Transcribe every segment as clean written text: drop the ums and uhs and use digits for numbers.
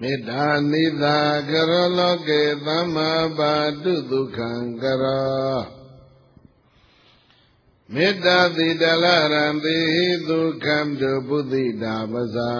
မေတ္တာနိသာကရောလောကေသမ္မာပါတုဒုက္ခံကရောမေတ္တာတိတလရံတိဒုက္ခံတုပုသိတာပဇာ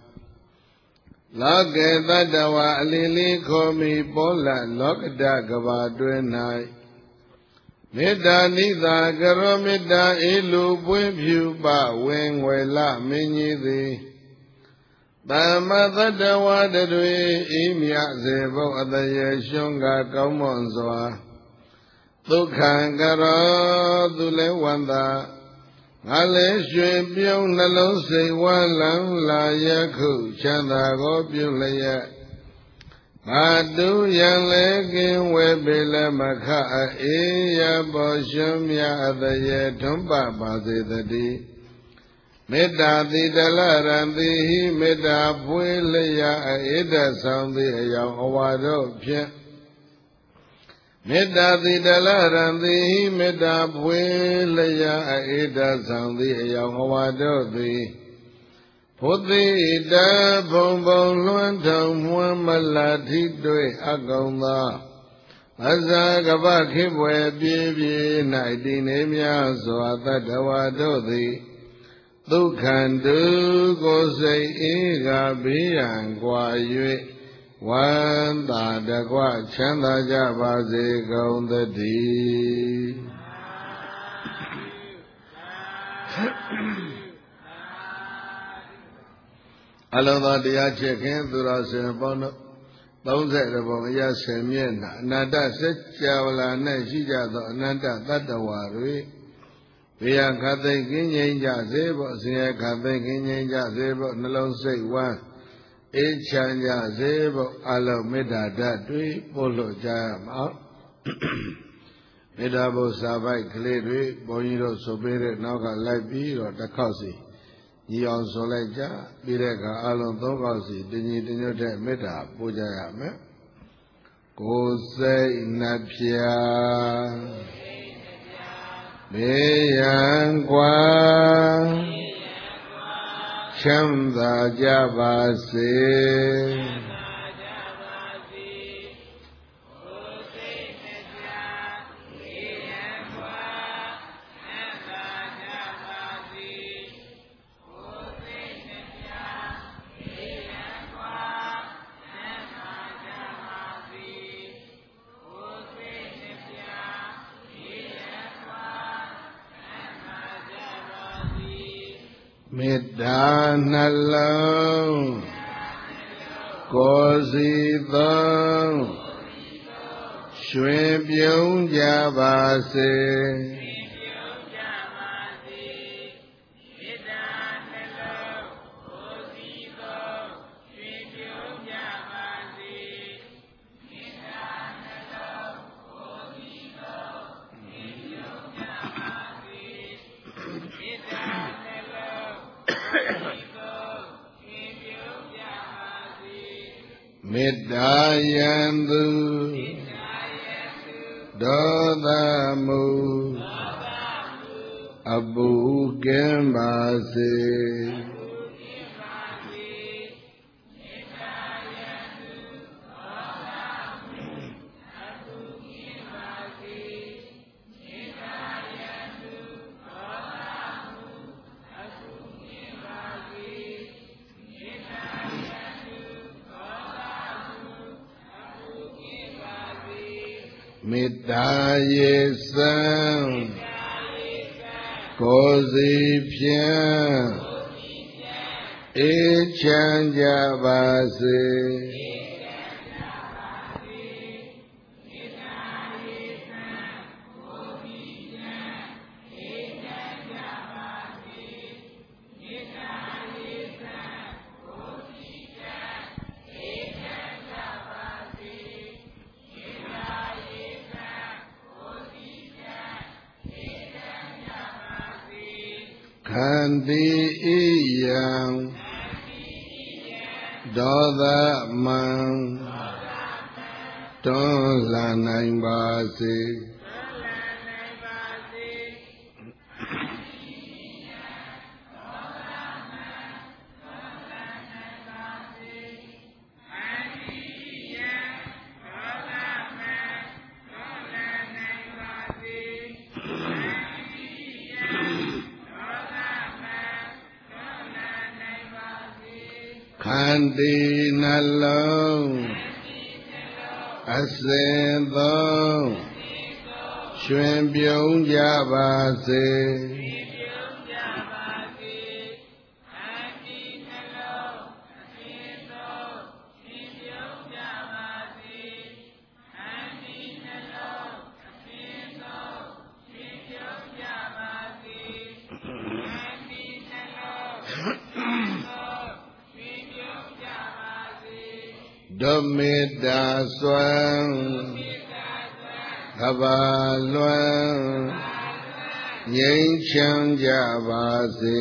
လောကေတတ္တဝအလီလီခောမိပောလလောကတကဘာတွင်၌မေတ္တာနိသာကရောမေတ္တာအေလူပွင့်ဖြူပဝင်းဝေလမင်းကြီးသည်သမ္မတတ္တဝတတွေဤမြစေဖို့အတရေရှုံးကကောင်းမွန်စွာဒုက္ခံကရောသူလဲဝန္တာငါလဲရွှေပြုံးနှလုံးစိတ်ဝမ်းလန်းလာယခုချမ်းသာကိုပြုလျက်ဘာတုယံလဲကင်းဝဲပေလမခအေးရပေါ်ရှုံးမြအတရေထွန်းပပါစေတည်းမေတ္တာတိတလရံတိဟိမေတ္တာဖွေလျာအေဒဆောင်သည်အယောင်အဝါတို့ဖြင့်မေတ္တာတိတလရံတိဟိမေတ္တာဖွေလျာအေဒဆောင်သည်အယောင်အဝါတို့သည်ဘုသိတဘုံဘုံလွှမ်းထုံမွမ်းမလာထိတွေ့အကောင်သောအဇာကပခိဘွယ်ပြေးပြေး၌တည်နေများစွာတတ္တဝါတို့သည်ဒုက္ခံတုကိုစိတ်အေးကဘေးရန်ကွာ၍ဝန္တာတကွချမ်းသာကြပါစေကုန်သတည်းအလုံးသောတရားချစ်ခင်သူတော်စင်ပေါင်းတို့30ဘုံအရာ10မျက်နှာအနန္တစัจ java လာ၌ရှိကြသောအနန္တတတ္တဝါတွေဘေးခတ်သိမ်းကင်းငြိမ်းကြစေဖို့ဆင်းရဲခတ်သိမ်းကင်းငြိမ်းကြစေဖို့နှလုံးစိတ်ဝမ်းအေးချမ်းကြစေဖို့အလုံးမေတ္တာဓာတ်တွေပို့လို့ကြရမှာမေတ္တာဘုစာပိုက်ကလေးတွေဘုန်းကြီးတို့ဆိုပေးတဲ့နောက်ကလိုက်ပြီးတော့တစ်ခေါက်စီညီအောင်ဆိုလိုက်ကြပြီးတဲ့အခါအလုံး3ခေါက်စီတညီတညွတ်တဲ့မေတ္တာပို့ကြရမယ်ကိုယ်စိတ်နှပြဘေးရန်ကွာချမ်းသာကြပါစေမေတ္တာနှလုံးကိုယ်စီသောရွှင်ပြုံးကြပါစေမေတ္တာယံသူဒေါသမုအပုကင်းပါစေမေတ္တာရေစံကိုယ်စီဖြင့်အေးချမ်းကြပါစေခန္တီဣယံဒေါသမံတွန်းလှန်နိုင်ပါစေခတိနှလုံးအစဉ်သုံးရွှင်ပြုံးကြပါစေဒုမေတ္တာစွမ်းကဘာလွမ်းငြိမ်းချမ်းကြပါစေ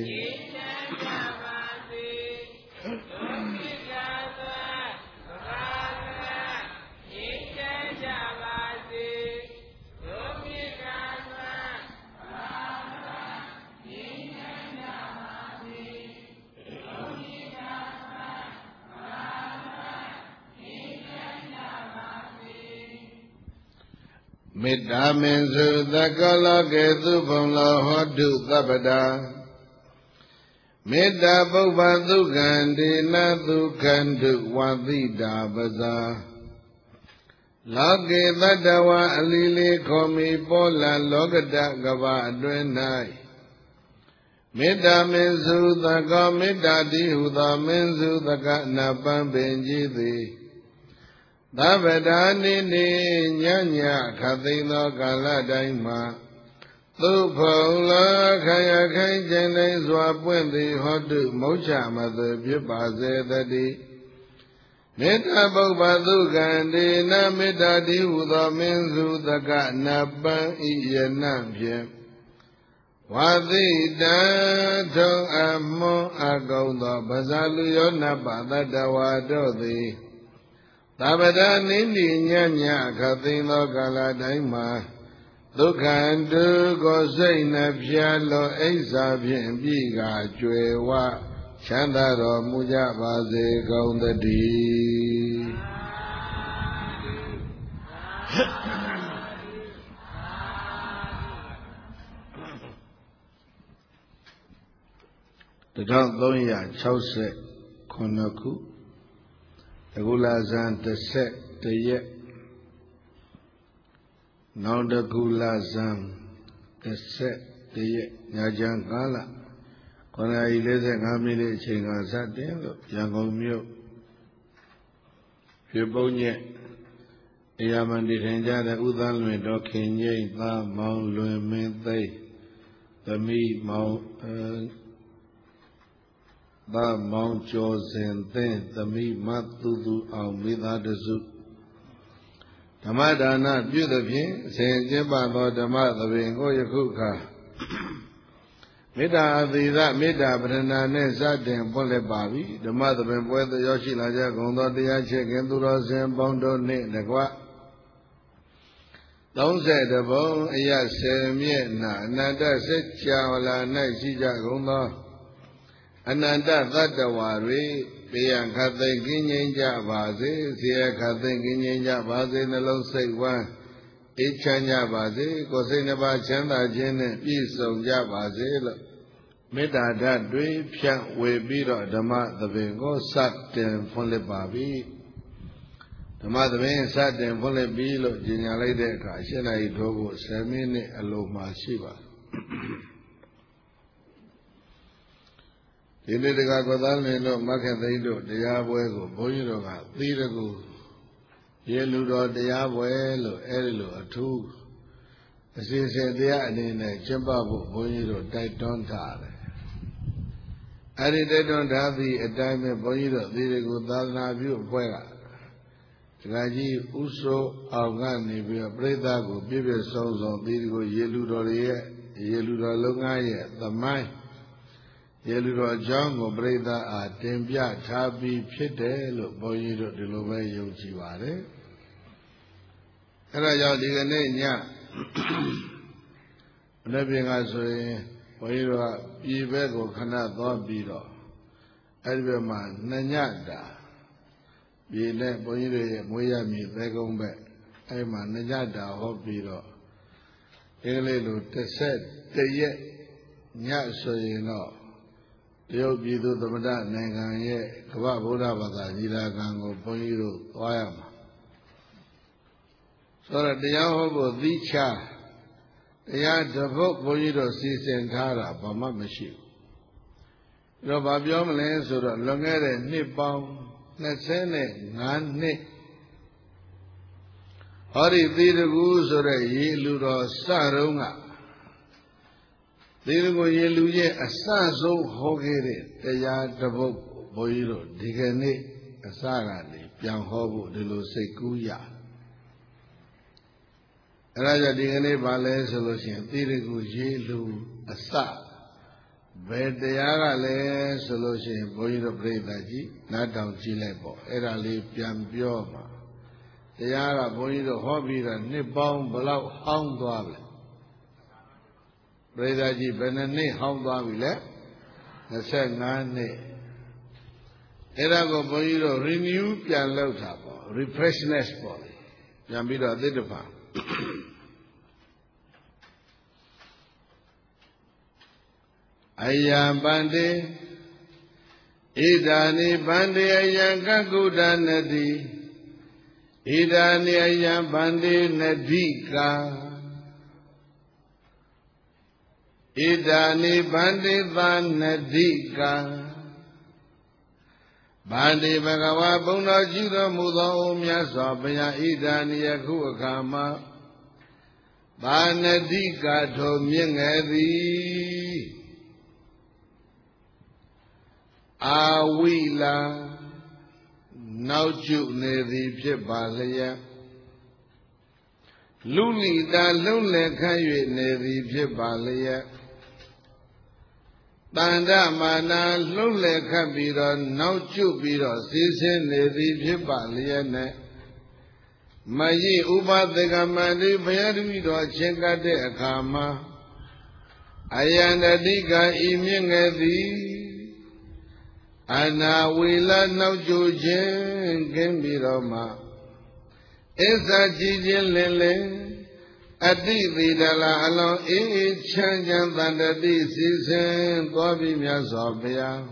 မေတ္တာမင်စုသကလောကေသုဘုံလောဟောတုသဗ္ဗတာမေတ္တာပုဗ္ဗဒုက္ခံဒေနဒုက္ခံတုဝတိတာပဇာလောကေတတ္တဝအလီလေးခေါ်မီပေါ်လာလောကတကဘာအတွင်း၌မေတ္တာမင်စုသကောမေတ္တာတိဟုသောမင်စုသကနာပံပင်ကြည်သည်သဗ္ဗဒါနိနိညညခသိသောကာလတိုင်းမှာသုဖုံလောခယခိုင်ကျင်နေစွာပွင့်သည်ဟောတုမုတ်ချမသွေဖြစ်ပါစေတည်းမေတ္တာပုဗ္ဗသုကံဒေနမေတ္တာတိဟုသောမင်းစုသကနပံဤယနဖြင့်ဝါသိတံထုံအမွန်အကုံသောပဇာလူယောနပတတဝါတို့သည်သဗ္ဗဒနိနိညညခသိသောကာလတိုင်းမှာဒုက္ခဒုက္ခစိတ်နှပြလောအိစ္ဆာဖြင့်ပြည်ကကျွယ်ဝချမ်းသာတော်မူကြပါစေကုန်သတည်း1369ခုအခုလဇန်11ရက်နောက်တခုလဇန်11ရက်ညချမ်းကာလ9:45မိနစ်အချိန်ကစတင်လို့ရန်ကုန်မြို့ပြပုညက်အရာမန္တိထိုင်ကြတဲ့ဥသန်းလွင်တော်ခင်ကြီးသားမောင်လွင်မင်းသိသမီးမောင်သားမောင်ကျော်စဉ်သင်သမီးမသူသူအောင်မိသားတစုဓမ္မဒါနပြုသဖြင့်ဆင်ကျင့်ပါသောဓမ္မသဘင်ကိုယခုခါမေတ္တာအသီသမေတ္တာပရဏာနဲ့စတင်ပွင့်လက်ပါပြီဓမ္မသဘင်ပွဲသို့ရောက်ရှိလာကြကုန်သောတရားချစ်ခင်သူတော်စင်ပေါင်းတို့နှင့်တကွ30ဘုံအရ10မြင့်နာအနန္တစัจ java လာ၌ရှိကြကုန်သောအနန္တသတ္တဝါတွေပေယံခတ်သိမ့်ကင်းငြိမ်းကြပါစေဆရာခတ်သိမ့်ကင်းငြိမ်းကြပါစေနှလုံးစိတ်ဝမ်းအေးချမ်းကြပါစေကိုယ်စိတ်နှပါချမ်းသာခြင်းနဲ့ပြည့်စုံကြပါစေလို့မေတ္တာဓာတ်တွေဖြန့်ဝေပြီးတော့ဓမ္မသဘင်ကိုစတင်ဖွင့်လှစ်ပါပြီဓမ္မသဘင်စတင်ဖွင့်လှစ်ပြီးလို့ညင်ညာလိုက်တဲ့အခါ7 နာရီထိုးဖို့10မိနစ်အလိုမှရှိပါဒီနေ့တကကောသားလင်တို့မခက်သိန်းတို့တရားပွဲကိုဘုန်းကြီးတို့ကသီးတကူရေလူတော်တရားပွဲလို့အဲဒီလိုအထူးအစီအစဉ်တရားအနေနဲ့ကျင့်ပဖို့ဘုန်းကြီးတို့တိုက်တွန်းထားတယ်အဲဒီတိုက်တွန်းထားသည့်အတိုင်းပဲဘုန်းကြီးတို့သီးတကူသာသနာပြုအဖွဲ့ကဒကာကြီးဥဆိုးအောင်ကနေပြီးတော့ပြိဿကိုပြည့်ပြည့်စုံစုံသီးတကူရေလူတော်ရဲ့ရေလူတော်လုံးငါးရဲ့သမိုင်းရေလူတော်အကြောင်းကိုပြိဿအားတင်ပြထားပြီးဖြစ်တယ်လို့ဘုန်းကြီးတို့ဒီလိုပဲယုံကြည်ပါတယ်အဲဒါကြောင့်ဒီကနေ့ညမနေ့ပြင်ကဆိုရင်ဘုန်းကြီးတို့ကပြည်ဘက်ကိုခဏသွားပြီးတော့အဲဒီဘက်မှာ2 ညတာပြည်နဲ့ဘုန်းကြီးတို့ရဲ့မွေးရမည်သဲကုန်းဘက်အဲဒီမှာ2 ညတာဟောပြီးတော့အင်္ဂလိပ်လို11ရက်ညဆိုရင်တော့တတရုတ်ပြည်သူသမ္မတနိုင်ငံရဲ့ကမ္ဘာဗုဒ္ဓဘာသာညီလာခံကိုဘုန်းကြီးတို့သွားရမှာဆိုတော့တရားဟောဖို့သီးခြားတရားတစ်ပုဒ်ဘုန်းကြီးတို့စီစဉ်ထားတာဘာမှမရှိဘူး။ဒါတော့ဘာပြောမလဲဆိုတော့လွန်ခဲ့တဲ့နှစ်ပေါင်း25နှစ်ဟောဒီသီတကူဆိုတဲ့ရေလူတော်စတုံးကသီတကူရေလူရဲ့အစဆုံးဟောခဲ့တဲ့တရားတစ်ပုဒ်ဘုန်းကြီးတို့ဒီကနေ့အစကနေပြန်ဟောဖို့ဒီလိုစိတ်ကူးရအဲ့ဒါကြောင့်ဒီကနေ့ဗာလဲဆိုလို့ရှိရင်သီတကူရေလူအစဘယ်တရားကလဲဆိုလို့ရှိရင်ဘုန်းကြီးတို့ပြိဿကြီးနားထောင်ကြည့်လိုက်ပေါ့အဲ့ဒါလေးပြန်ပြောမှာတရားကဘုန်းကြီးတို့ဟောပြီးတော့နှစ်ပေါင်းဘယ်လောက်ဟောင်းသွားပြီပြိဿကြီးဘယ်နှစ်နှစ်ဟောင်းသွားပြီလဲ25နှစ်အဲ့ဒါကိုဘုန်းကြီးတို့ renew ပြန်လုပ်တာပေါ့ refreshness ပေါ့ပြန်ပြီးတော့အသစ်တစ်ဖန်အယံပန္တိဣဒာနိပန္တိအယံကကုဒနတိဣဒာနိအယံပန္တိနတိကာဣဒာနိပန္တိသာနတိကာဗန္တိဘဂဝါဘုံတော်ရှိတော်မူသောအိုမြတ်စွာဘုရားဣဒာနိယခုအခါမှာသာနတိကာထိုမြင့်ငယ်သည်အာဝိလာနောက်ကျနေသည်ဖြစ်ပါလျက်လူလီတာလုံးလက်ခန့်၍နေသည်ဖြစ်ပါလျက်တန္တမာနာလှုပ်လက်ခတ်ပြီးတော့နောက်ကျပြီးတော့စီးဆင်းနေသည်ဖြစ်ပါလျက်နဲ့မယိဥပသေကမန္တိဘုရားတပည့်တော်ချင်းကပ်တဲ့အခါမှာအယန္တတိကဤမြင့်ငယ်သည်အနာဝေလနောက်ကျခြင်းကင်းပြီးတော့မှအစ္စာကြည်ခြင်းလင်းလင်းအတိသီတလာအလုံးအေးအေးချမ်းချမ်းတန်တတိစီစဉ်သွားပြီးမြတ်စွာဘုရား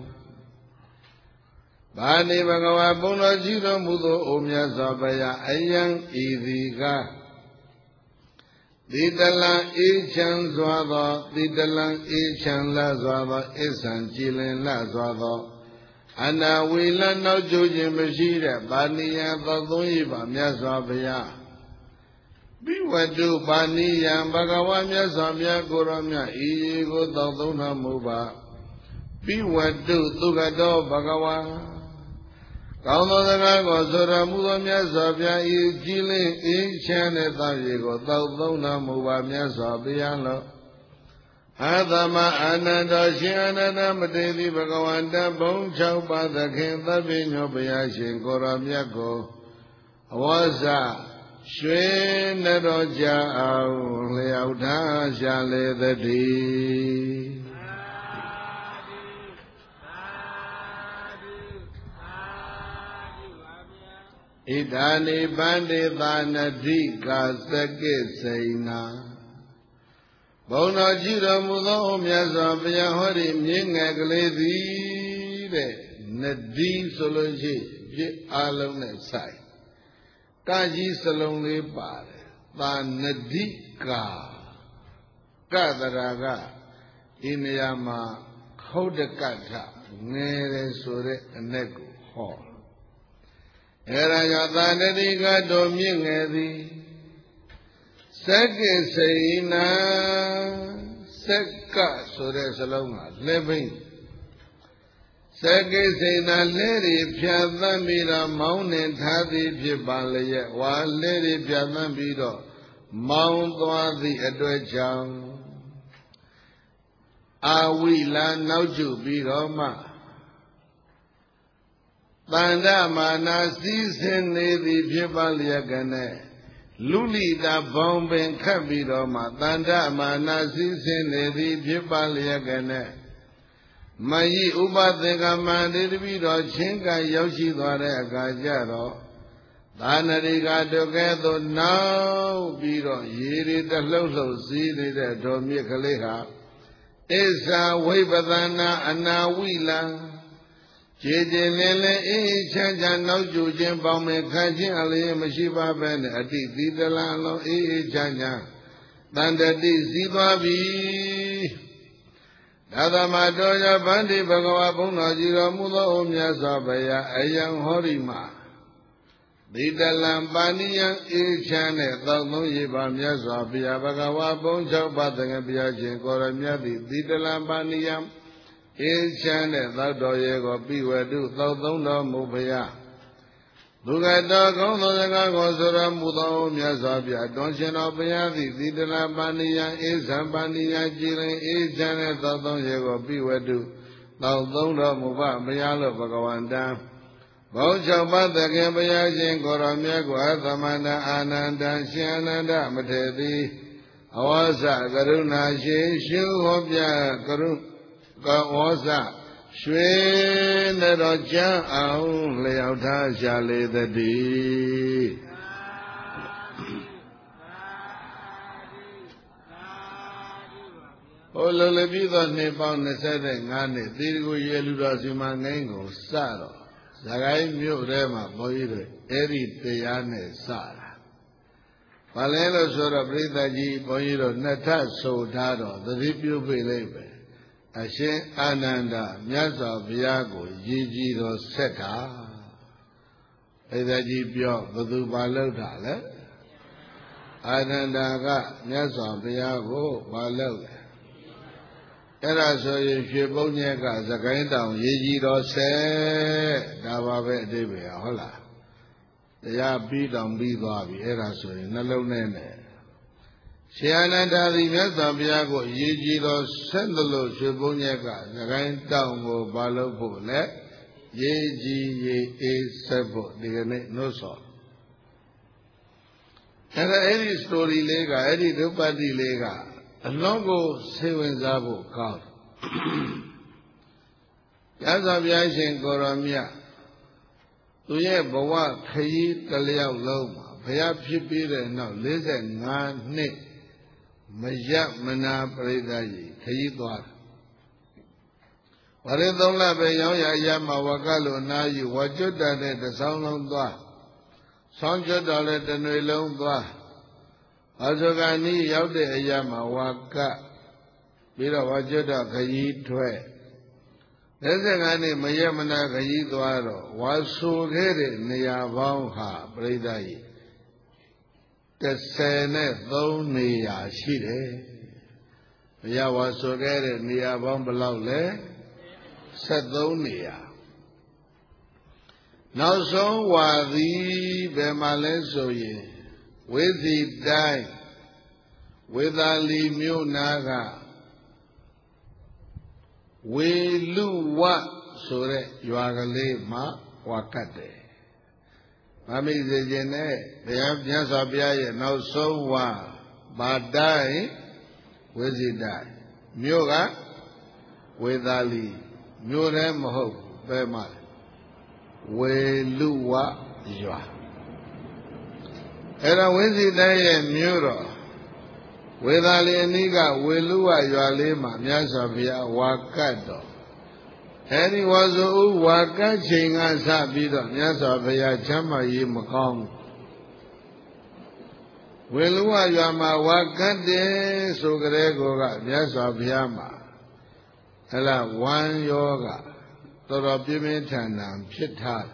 ဗာနေဘဂဝါဘုံတော်ရှိတော်မူသောအိုမြတ်စွာဘုရားအယံဤသည်ကသီတလံအေးချမ်းစွာသောသီတလံအေးချမ်းလာစွာသောအစ္ဆံကြည်လင်လာစွာသောအနာဝေလနောက်ကျခြင်းမရှိတဲ့ပါဏိယသောသုံးရပါမြတ်စွာဘုရားပိဝတုပါဏိယံဘဂဝါမြတ်စွာဘုရားကိုရောမြတ်ဤကိုသောသုံးတော်မူပါပိဝတုသုခတောဘဂဝါကောင်းသောစကားကိုဆိုတော်မူသောမြတ်စွာဘုရားဤကြည်လင်အေးချမ်းတဲ့သောရေကိုသောသုံးတော်မူပါမြတ်စွာဘုရားလောအာသမအာနန္တောရှင်အာနန္ဒမတေတိဘဂဝန္တဘုံ6ပါးသခင်သဗ္ဗညောဘုရားရှင်ကိုရောမြတ်ကိုအဝါစရွှေနတော်ကြအောင်လျောက်ထားရှာလေသတည်းဣဒာနိပန္တိသာနတိကာသကိစိနာဘုံတော်ရှိတော်မူသောမြတ်စွာဘုရားဟောဒီမြင့်ငယ်ကလေးသည်တဲ့နတိဆိုလို့ရှိပြည့်အလုံးနဲ့ဆိုင်ကာကြီးစလုံးလေးပါတယ်သာနတိကာကတရာကဒီနေရာမှာခုတ်တကထငယ်တယ်ဆိုတဲ့အ내ကိုဟောအဲဒါကြောင့်သာနတိကာတော်မြင့်ငယ်သည်စက္ကိစိနာစက္ကဆိုတဲ့စလုံးကလက်ဘိန်းစက္ကိစိနာလဲရဖြာသမ်းပြီးတော့မောင်းနှင်ထားသည်ဖြစ်ပါလျက်ဝါလဲရဖြာသမ်းပြီးတော့မောင်းသွားသည့်အတွက်ကြောင့်အာဝိလာနောက်ကျပြီးတော့မှတန္တမာနာစည်းစင်နေသည်ဖြစ်ပါလျက်ကနဲ့လူလိတာဘောင်ပင်ခတ်ပြီးတော့မှတန္တမာနာစည်းစင်နေသည်ဖြစ်ပါလျက်ကနဲ့မယိဥပသေကမန္တိတပိတော်ချင်းကရောက်ရှိသွားတဲ့အခါကျတော့သာနရိကတုကဲ့သို့နောက်ပြီးတော့ရေတွေတလှုပ်လှုပ်စီးနေတဲ့တော်မြစ်ကလေးဟာ Esa Webadana Anawila Jedele Chan no Jujin Baume Kajin Ali Mashiba Ben Adi Didalano Chanya Dandati Zibabi Dadamadoya Bandi Bhagava Puna Jira Muda Omya Sabaya Ayang Horima Didalam Baniyan Chane Tano Yiba Myasa Pia Bhagava Poncha Batanga Pia Jin Koramyadi Didalam Baniyan Chane Tato Yego Piwedu Tautono Mubaya Dugata Gono Zanga Gosura Muda Omya Sabia Donchino Payadi Didalam Baniyan Isam Baniyan Jilin Chane Tato Yego Piwedu Tautono Muba Mayalo Bhagavanda Baucha Bataka Payajin Koramya Guathamana Ananda Shananda Matedi Awasa Karuna Shishu Hopya Kawasa Shwe Neroja Aung Leauta Shale the D. Ololebida Nepal Nesede Ngani, Dirigo Yeluda Simangango, Saro. Zagai Murema Boire, Eri Teyane Sara. Palelo Sora Britaji Boiro Nata Sotaro, the Ripu Pelebe. Ashe Ananda, Myasa Viago, Gigi Seta. Edaji Pio, Vadu Balota, Ananda, Myasa Viago, Balota. Era so ye Bonya, Zagainda, Yiji se Davabe Debe, Hola. They are beat on Bibabi, Era so in Nalone. Shiananda, the Mesabiago, Yiji Sendalo, Shibunyaka, Zagainda, Balopo, Yeji, Ye, Sebo, the no so. And any story lega, any Rupati lega. Alongo Seven Zabo Count Yazabiyashin Goramia Tuye Bawa Kayi Talia Loma Paya Pipire no listen nan nick Majak Mana Predaji Kayi Dwar Waridonla Bayaya Yama Wakalo Nayi Wajuda the Sound of Dwa Sanjada let the Nilong Dwa Azogani Yaude Ayama Waka Bira Wajuda Kayi Twe Nezangani Mayamana Kayi Dwaro Wasu Gere Niyabangha Bredai Tesene Doniya Shide Mayawasu Gere Niyabang Balaule Sadoniya Now so Wadi Bemalesoye with the die, with Ali Munaga, we lu what so that you are a lema wakate. Mami the Jene, they have just a bia now so wa, but die with the die. Muga with Ali, Murem hope, Bemal, we lu what you are. Era Winzi Day Muro with Alieniga Wilua Yalima Myasavia Wakato. And he was a Wakaching as a bit of Myasavia Chama Yimakong. Wilua Yama Wakate Sugrego Myasaviyama. Ella one yoga. Torabimitanam Chitat.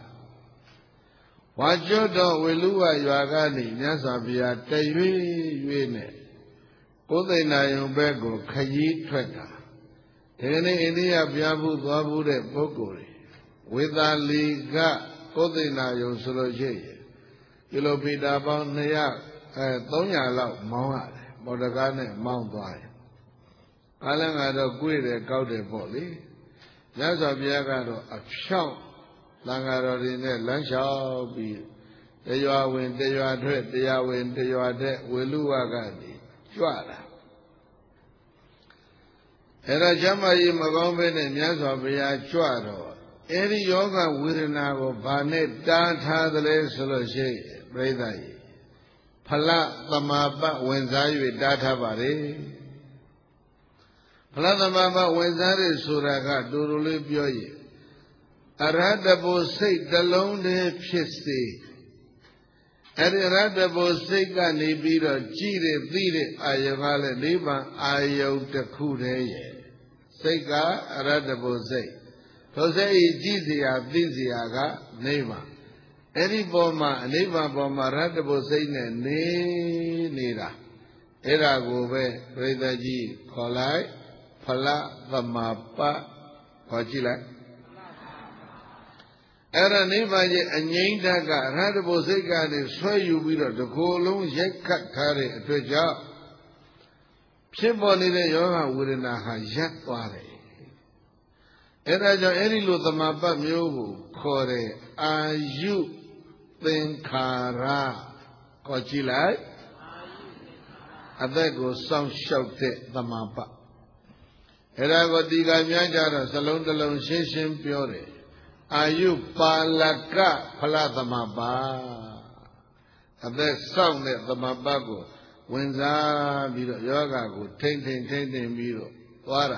Wajodo Wilua Yagani, Nyasabia, Tayu, Yene, Podena Yumbego, Kayi Tweta, Tene India Biabu Babude Bogori, with a liga, Podena Yosoloje, Ilopida Bonea, Tonya Lau, Mount, Bodagane, Mount Vai. Alangado Guide Gaude Boli, Nyasabia a shout. Langaro in there, Lanshao be. There you are when there you are dread, there you are when there you are dead, Wiluagadi, Juara. Era Jamayi Magombe and Yazabia Juaro. Any yoga Wirinago, Banet, Danta the Lesoloche, Bredai. Pala Tamaba, when Zayu Data Bari. Paladamaba Wenzari Suraka Duruli Byoye Aradabo Sik Dalone Piste Aradabo Sika Nibira Jire Vire Ayavale Niba Ayo Takure Sika Aradabo Sik Jose Jizia Viziaga Neva Eri Boma Neva Boma Radabo Sine Nira Era Gobe Redaji Kolai Pala Vamapa Pachila Era Nevaje Anyaindaga Radaboseka and Soyubira the Golum Yakat Tare Treja Psiboni de Yoga Wurinaha Yatware Era Erilu the Mapa Myogu Kore Ayu Thinkara Kochilai Adego Sound Shouted the Mapa Era Godiga Myajara Salon de Lonshin Pure Ayu Palaka Palathamaba Adek Sound at the Mabago Wenza Biro Yoga go Tainting Biro Wara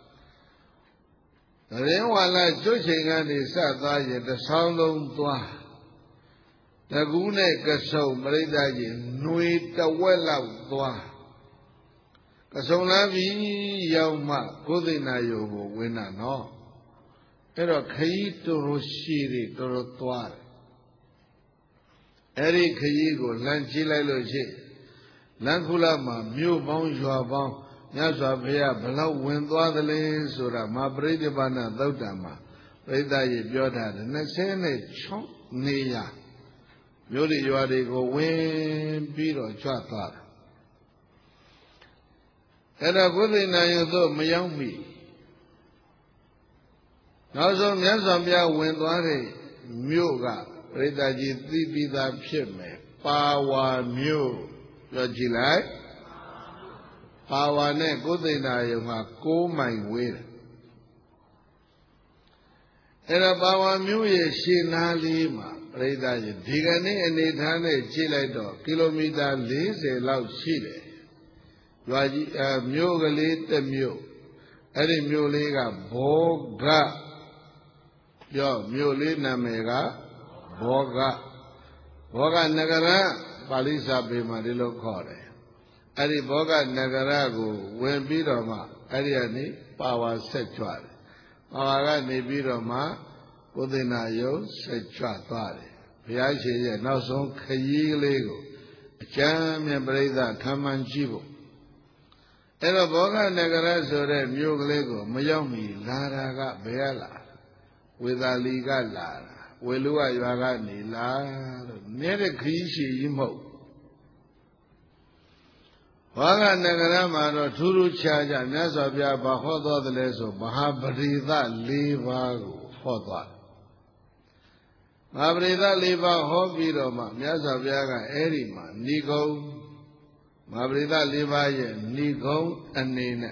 The Rewala Josing and his Sataya the Sound of Dwa The Gune Kaso Maridaji Nui the Well out Dwa Kasolavi Yauma Kudina Yogo Winna no Pero Kayi to Roshiri to Rotuare Eri Kayigo Lanchila Loje Lankula Mew Bong Joabong Yaswa Pia Bala Windwa the Lens or Mabrede Bana Dotama Reda Yoda the Nasene Chong Nia Yodi Yadi go Win Biro Chata Era Kudina Yodo Mayami Also, Yazambia went on Muga, Redaji, Tibida Pime, Pawa Mu, Yajilai, Pawa Ne, Godina, Yama, go my way. Era Pawa Mu, Shina Lima, Redaji, Digani and Idane, Chiledo, kilometer leaves a loud Chile. Yaji, Muga lit the Mu, Eri Muliga, Boga. Yo, Muli Namega, Boga, Boga Nagara, Palisa Bimadilo Kore. Ari Boga Nagarago, when Biroma, Ariani, Power Sexual. Mawaga Nibiroma, Udinayo, Sexual. Piachi, now some Kayi Lego, Jam and Breda, Kamanjibo. Era Boga Nagara, so that Mugolego, Mayomi, Laraga, Bela. With a legal lara, Welua Yagani la, near a Krishi Imo. Waga Nagarama or Turu Chaja, Nazabia Bahoda the Leso, Mahabrida Liva Hoda. Mabrida Liva Hobiroma, Nazabiaga Erima, Nigo, Mabrida Liva, Nigo, and Nina.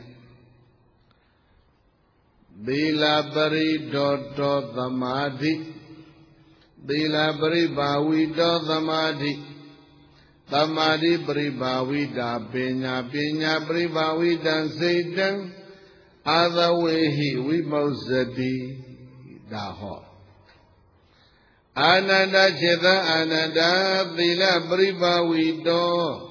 Bilabari Dodo Damadi Bilabari Bawi Do Damadi Damadi Bribawi Da Pinya Pinya Bribawi Dan Satan Other way he we Mosadi Daho Ananda Cheta Ananda Bilabri Bawi Do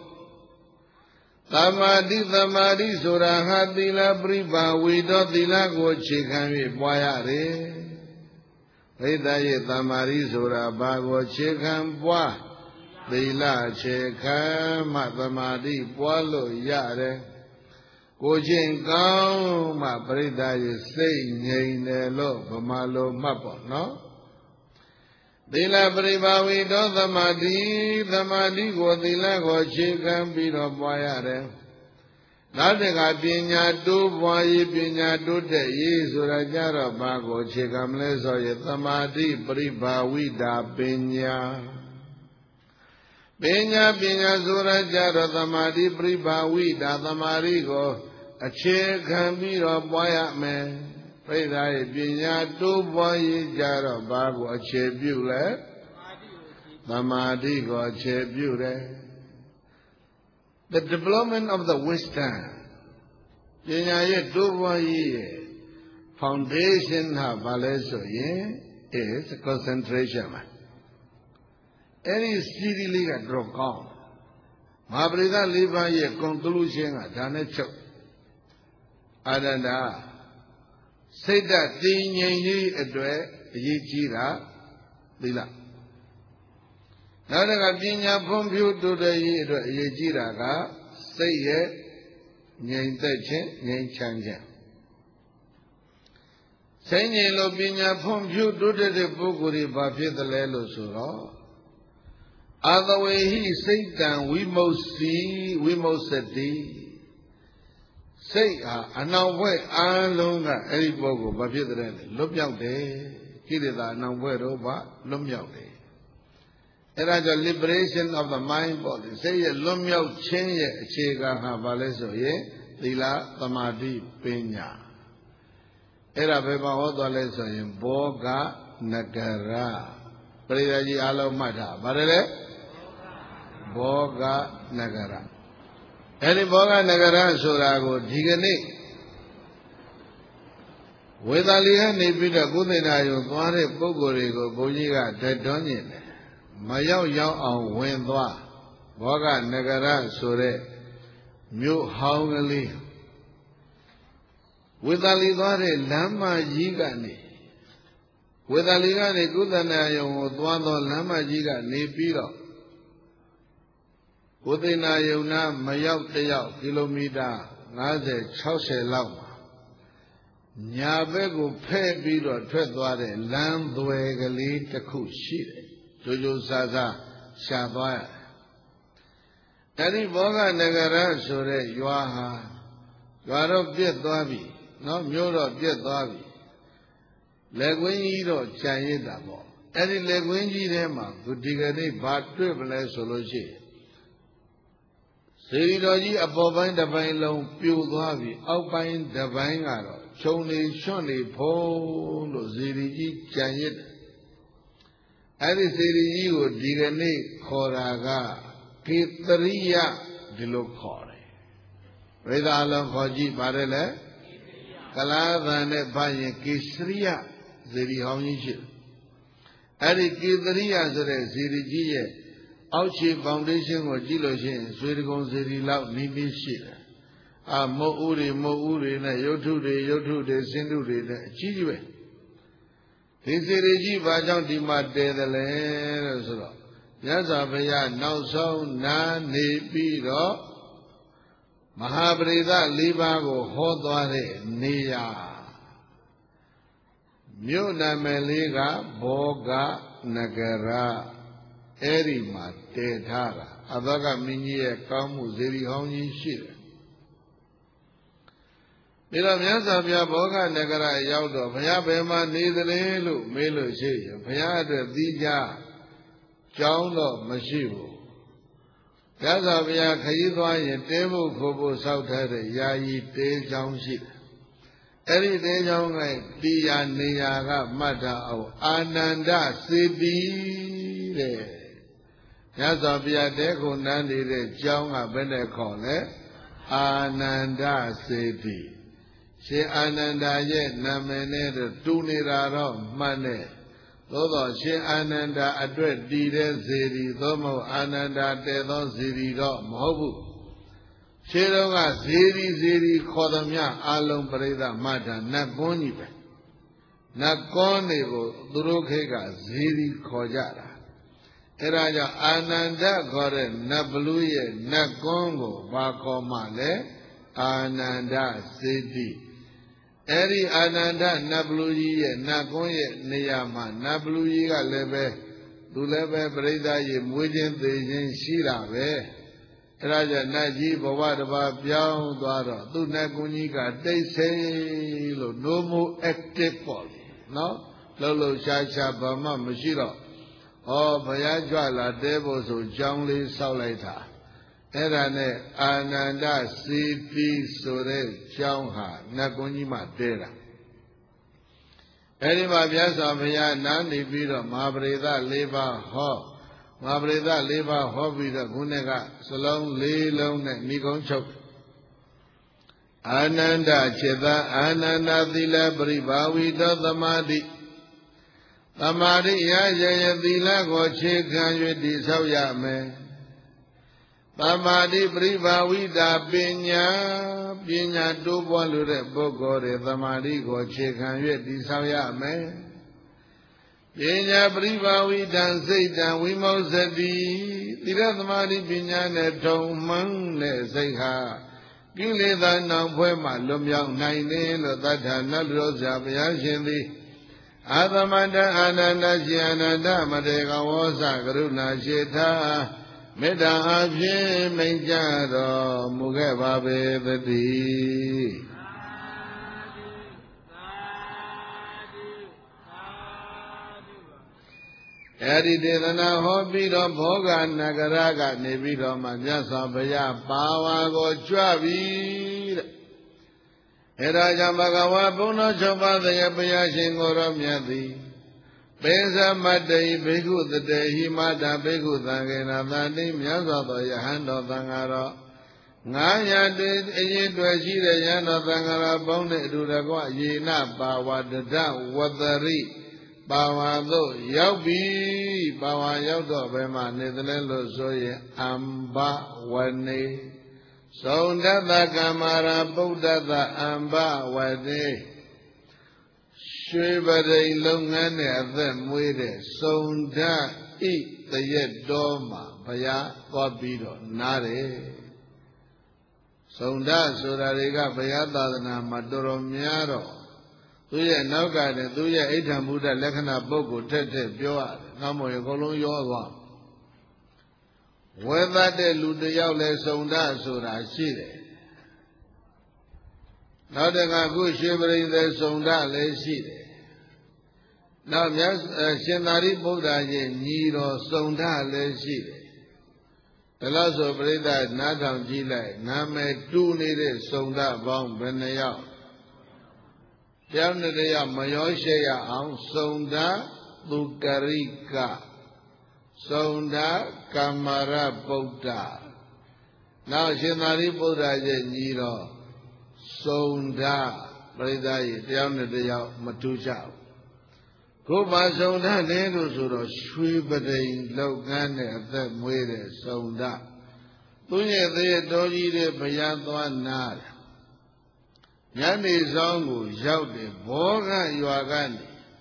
Tamadi Suraha Dila Briba, we do Dila go chicken, boyare. Redaye Tamari Surabago chicken, boy. Dila chicken, Matamadi, Polo Yare. Gojin Gao, my Bredaye say, Nelo, Pamalo Mapo, no? Dila Briba, we do the Madi go Dila go chicken, Biro boyare. Nadega Pinya do boy Pinya do de Yizurajara Bago Chigamleso Yatamadi Briba Wida Pinya Pinya Zurajara Tamadi Briba Wida Tamarigo a Chigambiro boya me Pray Pinya do boy Jara Bago a Chebule Tamadi go Chebule. The development of the Western ပညာရဲ့တိုးပွားရေးရဲ့ foundation ဟာဘာလဲဆိုရင် is concentration ပါအဲ့ဒီစီးရီးလေးကတော့ကောင်းမဟာပရိသတ်၄ပါးရဲ့ conclusion ကဒါနဲ့ချုပ်အာရဏစိတ်ဓာတ်တည်ငြိမ်ရေးအတွက်အရေးကြီးတာသီလနောက်တစ်ခါပညာဖွံ့ဖြိုးတိုးတက်ရေးအတွက်အရေးကြီးတာကစိတ်ရဲ့ငြိမ်သက်ခြင်းငြိမ်ချမ်းခြင်းစိတ်ငြိမ်လို့ပညာဖွံ့ဖြိုးတိုးတက်တဲ့ပုဂ္ဂိုလ်တွေဘာဖြစ်သလဲလို့ဆိုတော့အာသဝေဟိစိတ်တံဝိမု C ဝိမု စတိစိတ်ဟာအနှောင်ဖွဲ့အားလုံးကအဲ့ဒီပုဂ္ဂိုလ်ဘာဖြစ်တဲ့လဲလွတ်မြောက်တယ်ကိလေသာအနှောင်ဖွဲ့တော့ဘာလွတ်မြောက်တယ်အဲ့ဒါကြောင့် liberation of the mind ပေါ့လေစိတ်ရဲ့လွတ်မြောက်ခြင်းရဲ့အခြေခံဟာဘာလဲဆိုရင်သီလသမာဓိပညာအဲ့ဒါဘယ်မှာဟောတော်လဲဆိုရင်ဘောဂနဂရပရိသတ်ကြီးအားလုံးမှတ်ထားပါတယ်လေဘောဂနဂရအဲ့ဒီဘောဂနဂရဆိုတာကိုဒီကနေ့ဝေသာလီကနေပြီးတော့ကုသိဏယုံသွားတဲ့ပုဂ္ဂိုလ်တွေကိုဘုန်းကြီးကတက်တွန်းနေတယ်မရောက်အောင်ဝင်သွားဘောဂနဂရဆိုတဲ့မြို့ဟောင်းကလေးဝေသာလီသွားတဲ့လမ်းမကြီးကနေဝေသာလီကနေကုသနာယုံကိုသွားတော့လမ်းမကြီးကနေပြီးတော့ကုသနာယုံနာမရောက်တယောက်ကီလိုမီတာ50-60လောက်မှာညာဘက်ကိုဖဲ့ပြီးတော့ထွက်သွားတဲ့လမ်းသွယ်ကလေးတစ်ခုရှိတယ်ကြိုးကြိုးစားစားရှာသွားရတယ်အဲဒီဘောဂနဂရဆိုတဲ့ရွာဟာရွာတော့ပြက်သွားပြီနော်မြို့တော့ပြက်သွားပြီလက်ကွင်းကြီးတော့ခြံရစ်တာပေါ့အဲ့ဒီလက်ကွင်းကြီးထဲမှာသူဒီကနေ့ဘာတွေ့ပလဲဆိုလို့ရှိရင်စေရီတော်ကြီးအပေါ်ပိုင်းတစ်ပိုင်းလုံးပြိုသွားပြီအောက်ပိုင်းတစ်ပိုင်းကတော့ခြုံနေရွှွန့်နေဖုံးလို့စေရီကြီးခြံရစ်တယ်အဲ့ဒီစေရီကြီးကိုဒီကနေ့ခေါ်တာကကေတရိယဒီလိုခေါ်တယ်ပရိသတ်အလုံးခေါ်ကြည့်ပါတယ်လေကလာသံနဲ့ဘာရင်ကေစရိယဇေဒီဟောင်းကြီးရှိတယ်အဲ့ဒီကေတရိယဆိုတဲ့ဇေဒီကြီးရဲ့အောက်ခြေဖောင်ဒေးရှင်းကိုကြည့်လို့ရှိရင်ဇွေတကုံဇေဒီလောက်နီးနီးရှိတယ်မုတ်ဥတွေနဲ့ရုပ်ထုတွေစင်ထုတွေနဲ့အကြီးကြီးပဲဒီဇေဒီကြီးဘာကြောင့်ဒီမှာတည်တယ်လဲလို့ဆိုတော့မြတ်စွာဘုရားနောက်ဆုံးနာနေပြီးတော့မဟာပရိသတ်၄ပါးကိုဟောသွားတဲ့နေရာမြို့နာမည်လေးကဘောဂနဂရအဲ့ဒီမှာတည်ထားတာအဘကမင်းကြီးရဲ့ကောင်းမှုဇေဒီဟောင်းကြီးရှိတယ်ပြီးတော့မြတ်စွာဘုရားဘောဂနဂရရောက်တော့ဘုရားဘယ်မှာနေသလဲလို့မေးလို့ရှိရင်ဘုရားအတွက်သီးခြားကျောင်းတော့မရှိဘူးမြတ်စွာဘုရားခရီးသွားရင်တဲဖို့ခိုးဖို့ဆောက်ထားတဲ့ယာယီတဲကျောင်းရှိတယ်အဲ့ဒီတဲကျောင်းကတရားနေရာကမှတ်ထားအောင်အာနန္ဒစေတီတဲ့မြတ်စွာဘုရားတဲခုနန်းနေတဲ့ကျောင်းကဘယ်နဲ့ခေါ်လဲအာနန္ဒစေတီရှင်အာနန္ဒာရဲ့နာမည်နဲ့တူနေတာတော့မှတ်နဲ့သို့သောရှင်အာနန္ဒာအတွက်တည်တဲ့ဇေဒီသို့မဟုတ်အာနန္ဒာတည်သောဇေဒီတော့မဟုတ်ဘူးရှင်းတော့ကဇေဒီခေါ်သမျှအလုံးပရိသတ်မှတ်တာနတ်ကွန်းကြီးပဲနတ်ကွန်းတွေကိုသူတို့ခေတ်ကဇေဒီခေါ်ကြတာအဲ့ဒါကြောင့်အာနန္ဒခေါ်တဲ့နတ်ဘလူးရဲ့နတ်ကွန်းကိုဘာခေါ်မှလဲအာနန္ဒစေတီအဲ့ဒီအာနန္ဒနတ်ဘလူကြီးရဲ့နတ်ကွန်းရဲ့နေရာမှာနတ်ဘလူကြီးကလည်းပဲသူလည်းပဲပရိသတ်ရေမွေးခြင်းသေခြင်းရှိတာပဲအဲ့ဒါကြောင့်နတ်ကြီးဘဝတစ်ပါးပြောင်းသွားတော့သူ့နတ်ကွန်းကြီးကတိတ်ဆိတ်လို့ no more active ပေါ့နော်လှုပ်ရှားဘာမှမရှိတော့ဘုရားကြွလာတဲဖို့ဆိုကြောင်းလေးဆောက်လိုက်တာအဲ့ဒါနဲ့အာနန္ဒစီတီဆိုတဲ့ကျောင်းဟာနတ်ကွန်းကြီးမှတဲတာအဲ့ဒီမှာမြတ်စွာဘုရားနားနေပြီးတော့မဟာပရိသတ်၄ပါးဟောမဟာပရိသတ်၄ပါးဟောပြီးတော့ခုနကစလုံး၄လုံးနဲ့မိကုံးချုပ် Ananda Cheta Ananda Thila Paribhavita Tamadi Tamadi Yajaya Thila Gochika Yudi Sawyame Tamadi Paribhavita Pinya Pinya Dubwalure Bogore Tamadi Gochika Yudi Sawyame Pinya Paribhavita Seitan Vimosati Thila Tamadi Pinya Netong Mang Ne Seikha Kileda Nampwema Lumyang Naine Lotata Nalusa Vyashindi Adamanda Ananda Jiananda Madega Wasa Karuna Sheta Meda Abye Menjaro Mugeba Bevati Edidana Hobiro Boga Nagaraga Nebiro Majasa Baya Pawa Go Chavi Eraja Bhagava Puno Chopa Dayapaya Shingoro Myati Pesa Madai Bhikkhu Tate Himata Bhikkhu Tangena Tati Myasa Yahando Tangaro Ngaya Did Eyitwashi Yano Tangara Bone Duragwa Yena Pawa Dada Wadari Bawado Yaubi Bawa Yaudo Bema Nidalelo Soye Amba Wane Saundata Kamara Buddhata Amba Wane Shwebade Lungane Athem Wede Saunda I Tayet Doma Baya Wabido Nare Saunda Surariga Bayadana Maduro Miaro Tuya Naugade, Tuya Itam Buddha Lekana Boko Tete Pure, Namo Yokolo Yoga. Whether the Ludayao Le Sonda Sura Sire. Now the Gagu shivering the Sonda Le Sire. Now Shenari Buddha Niro Sonda Le Sire. The last of Breda Natam Gila, Name two needed Sonda Bong Benayao. Yanadaya Mayoshaya Ang Sonda Lukarika Sonda Kamara Buddha. Now Shinari Buddha Niro Sonda Bredai Yanadaya Matuja. Kuba Sonda Nero Suro Shwibade Logane at that Mwede Sonda. Tunya de Doji de Bayadwa Nara. Nyani Zangu Yaude Boga Yuagani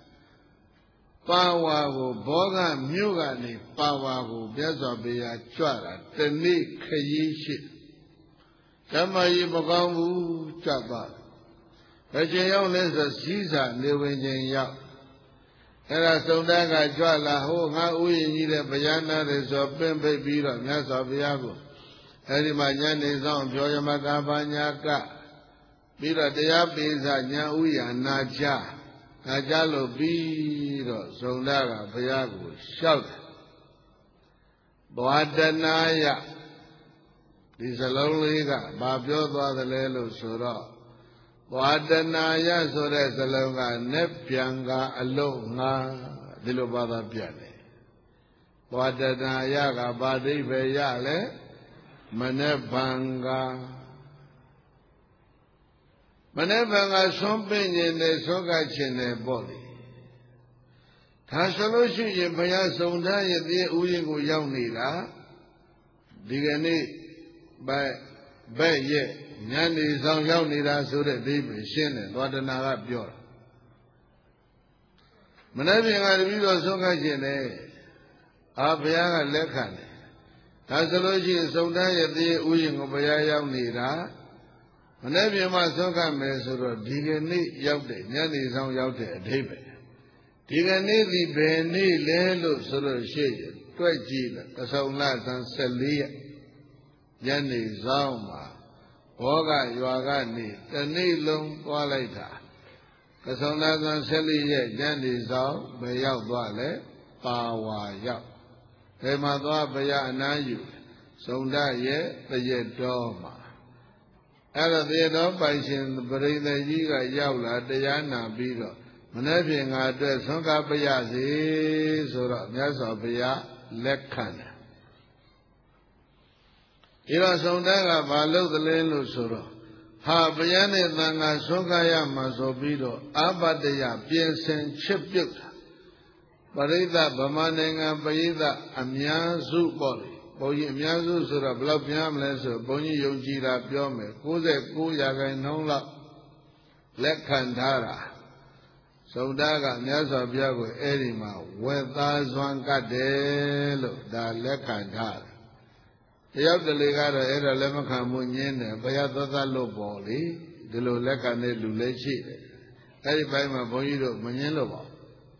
Pawago Boga Mugani Pawago Bezabia Chara Teni Kayishi Tamayi Bogamu Chaba Rajayon is a Caesar Newin Yao Era Sondaga Jwala Ho Nga Uyi Bayana Reso Pembe Bira Nasa Viago Erimanyani Zan Joyamagabanyaka Bira Dea Pesa Nya Uya Naja Najalo Biro Sondaga Payago Shout Boadanaya This is a lonely guy Babio the Lelo Sura Boadanaya Sura Salonga Nepianga Alonga Dilobada Piane Boadanaya Badi Beyale Manebanga Manebanga something in the Sogachin body. Tasaloshi in Payasonda, the Uyingo Yaunila, Digani by ye, Nani Zang Yaunila, so that they be shin, what an Arab Yor. Manabing Arbido Sogachin, Abianga Lekan. Tasaloshi in Sonda, the Uyingo Yaunila. Whenever my soka mesuro, Digani Yaude, Nani Zang Yaude, David. Digani the Beni Lelo Suro Shade, Twajila, Kasaunas and Celia, Yanni Zauma, Boga Yuagani, the Nilum Walaita, Kasaunas and Celia, Yanni Zau, Bayau Dwale, Pawa Yau. Hemadwa Baya Anayu, Sonda Ye, the Yedoma. Ada the no by Shin, the Berina Yiga Yaula, Diana Bido, Manaping address Honka Bayazi, Sura, Yasa Baya, Lekana. Ira Sondaga, Balo the Leno Sura, ဟာဗျာနဲ့သံဃာဆွမ်းကားရမှာဆိုပြီးတော့အာဘတယပြင်ဆင်ချစ်ပြုတ်တာပရိသတ်ဗမာနိုင်ငံပရိသတ်အများစုပေါ့လေဘုန်းကြီးအများစုဆိုတော့ဘယ်လောက်ပြမလဲဆိုဘုန်းကြီးယုံကြည်တာပြောမယ်99%လောက်လက်ခံထားတာသုဒ္ဓကမြတ်စွာဘုရားကိုအဲ့ဒီမှာဝက်သားစွမ်းကတ်တယ်လို့ဒါလက်ခံထားတယ်တယောက်တလေကတော့အဲ့ဒါလက်မခံမှုညင်းတယ်ဘုရားသောသလို့ပေါ့လေဒီလိုလက်ခံတဲ့လူလည်းရှိတယ်အဲ့ဒီဘက်မှာဘုန်းကြီးတို့မငင်းလို့ပါ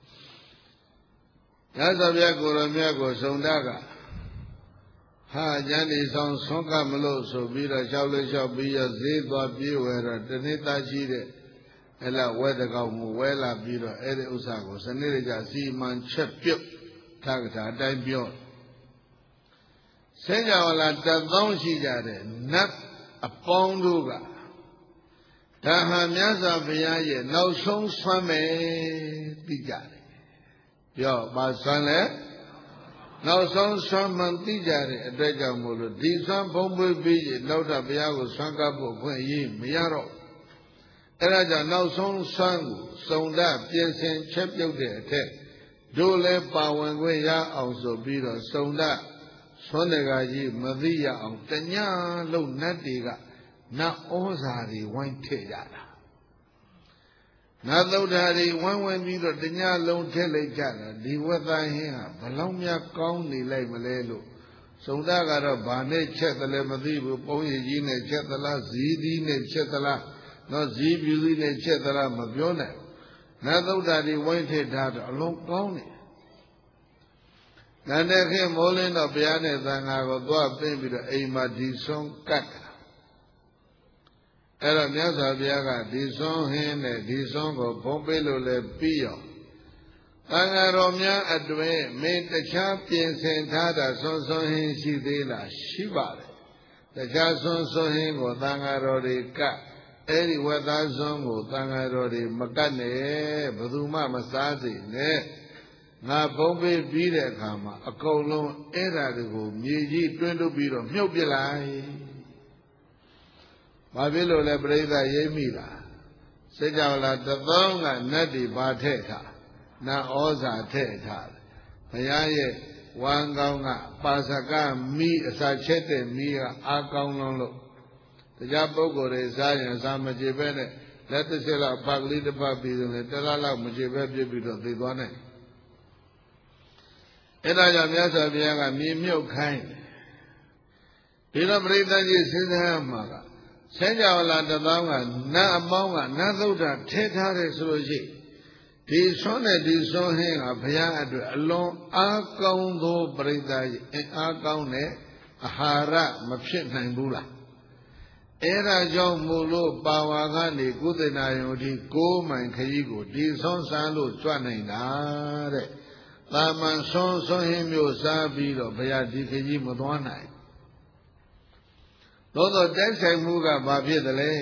မြတ်စွာဘုရားကိုယ်တော်မြတ်ကိုသုဒ္ဓကဟာကျန်ဒီဆောင်ဆွမ်းကမလို့ဆိုပြီးတော့လျှောက်လို့လျှောက်ပြီးရဈေးသွားပြေးဝယ်တော့တနေ့သားရှိတဲ့အဲ့လာဝဲတကောင်မူဝဲလာပြီးတော့အဲ့ဒီဥစ္စာကိုစနစ်တကျစီမံချက်ပြုတ်ထာကထာအတိုင်းပြောဆင်းကြဝဠာ1000ရှိကြတဲ့နတ်အပေါင်းတို့ကဒါဟာမြတ်စွာဘုရားရဲ့နောက်ဆုံးဆွမ်းမယ်သိကြတယ်ပြောပါဆွမ်းလဲနောက်ဆုံးဆွမ်းမှန်သိကြတဲ့အတွက်ကြောင့်မို့လို့ဒီဆွမ်းဖုံးပွေးပြီးနောက်ထပ်ဘုရားကိုဆွမ်းကပ်ဖို့ခွင့်ရမရတော့အဲ့ဒါကြောင့်နောက်ဆုံးဆွမ်းကိုစုံဒပြင်ဆင်ချက်ပြုတ်တဲ့အထက်တို့လည်းပါဝင်ခွင့်ရအောင်ဆိုပြီးတော့စုံဒဆွမ်းတကာကြီးမသိရအောင်တညလုံးနတ်တွေကနတ်ဩဇာတွေဝိုင်းထည့်ကြတာနတ်သုဒ္ဓတွေဝိုင်းဝန်းပြီးတော့တညလုံးထည့်လိုက်ကြတာဒီဝက်သားဟင်းဟာဘလောက်များကောင်းနေလိုက်မလဲလို့စုံဒကတော့ဗာနဲ့ချက်တယ်လည်းမသိဘူးပုံရည်ကြီးနဲ့ချက်သလားဇီးသီးနဲ့ချက်သလားနော်ဇီးပြူသီးနဲ့ချက်သလားမပြောနိုင်နတ်သုဒ္ဓတွေဝိုင်းထည့်ထားတော့အလုံးကောင်းနေနန္ဒခေမိုးလင်းတော့ဘုရားနဲ့သံဃာကိုသွားပင်းပြီးတော့အိမ်မှာဒီဆုံးကတ်တာအဲ့တော့မြတ်စွာဘုရားကဒီဆုံးဟင်းနဲ့ဒီဆုံးကိုဘုံပေးလို့လည်းပြီးရောသံဃာတော်များအတွင်းမင်းတခြားပြင်ဆင်ထားတာဆွန်းဆွန်းဟင်းရှိသေးလားရှိပါတယ်တခြားဆွန်းဆွန်းဟင်းကိုသံဃာတော်တွေကတ်အဲ့ဒီဝက်သားစွန်းကိုသံဃာတော်တွေမကတ်နဲ့ဘယ်သူမှမစားစေနဲ့ငါဘုံပေးပြီးတဲ့အခါမှာအကုန်လုံးအဲ့ဓာတွေကိုမြေကြီးတွင်းထုတ်ပြီးတော့မြုပ်ပြလိုက်။ဘာဖြစ်လို့လဲပြိဿရိပ်မိလား။စိတ်ကြောင့်လား1000ကနတ်တွေဘာထည့်ထား။နတ်ဩဇာထည့်ထားတယ်။ဘုရားရဲ့ဝမ်းကောင်းကပါစကမိအစာချက်တဲ့မိကအားကောင်းလုံးလို့တရားပုဂ္ဂိုလ်တွေစားရင်စားမကြည့်ပဲနဲ့လက်တစ်ချက်လောက်ဖတ်ကလေးတစ်ဖတ်ပြီးတော့လေတလားလောက်မကြည့်ပဲပြစ်ပြီးတော့သိသွားနိုင်အဲ့ဒါကြောင့်မြတ်စွာဘုရားကမြေမြုပ်ခိုင်းဒီတော့ပရိသတ်ကြီးစဉ်းစားရမှာကဆင်းကြဝဠာ1000ကနတ်အပေါင်းကနတ်သုဒ္ဓထဲထားတယ်ဆိုလို့ရှိဒီဆွမ်းနဲ့ဒီဆွမ်းဟင်းကဘုရားအတွက်အလွန်အားကောင်းသောပရိသတ်ကြီးအားကောင်းတဲ့အာဟာရမဖြစ်နိုင်ဘူးလားအဲ့ဒါကြောင့်မို့လို့ပါဝါကနေကုသနာယုံဒီ6မိုင်ခရီးကိုဒီဆုံးစမ်းလို့ကြွနိုင်တာတဲ့တာမန်ဆုံးဟင်းမျိုးစားပြီးတော့ဘုရားဒီခရီးမသွားနိုင်သို့သောတိုက်ဆိုင်မှုကဘာဖြစ်သလဲ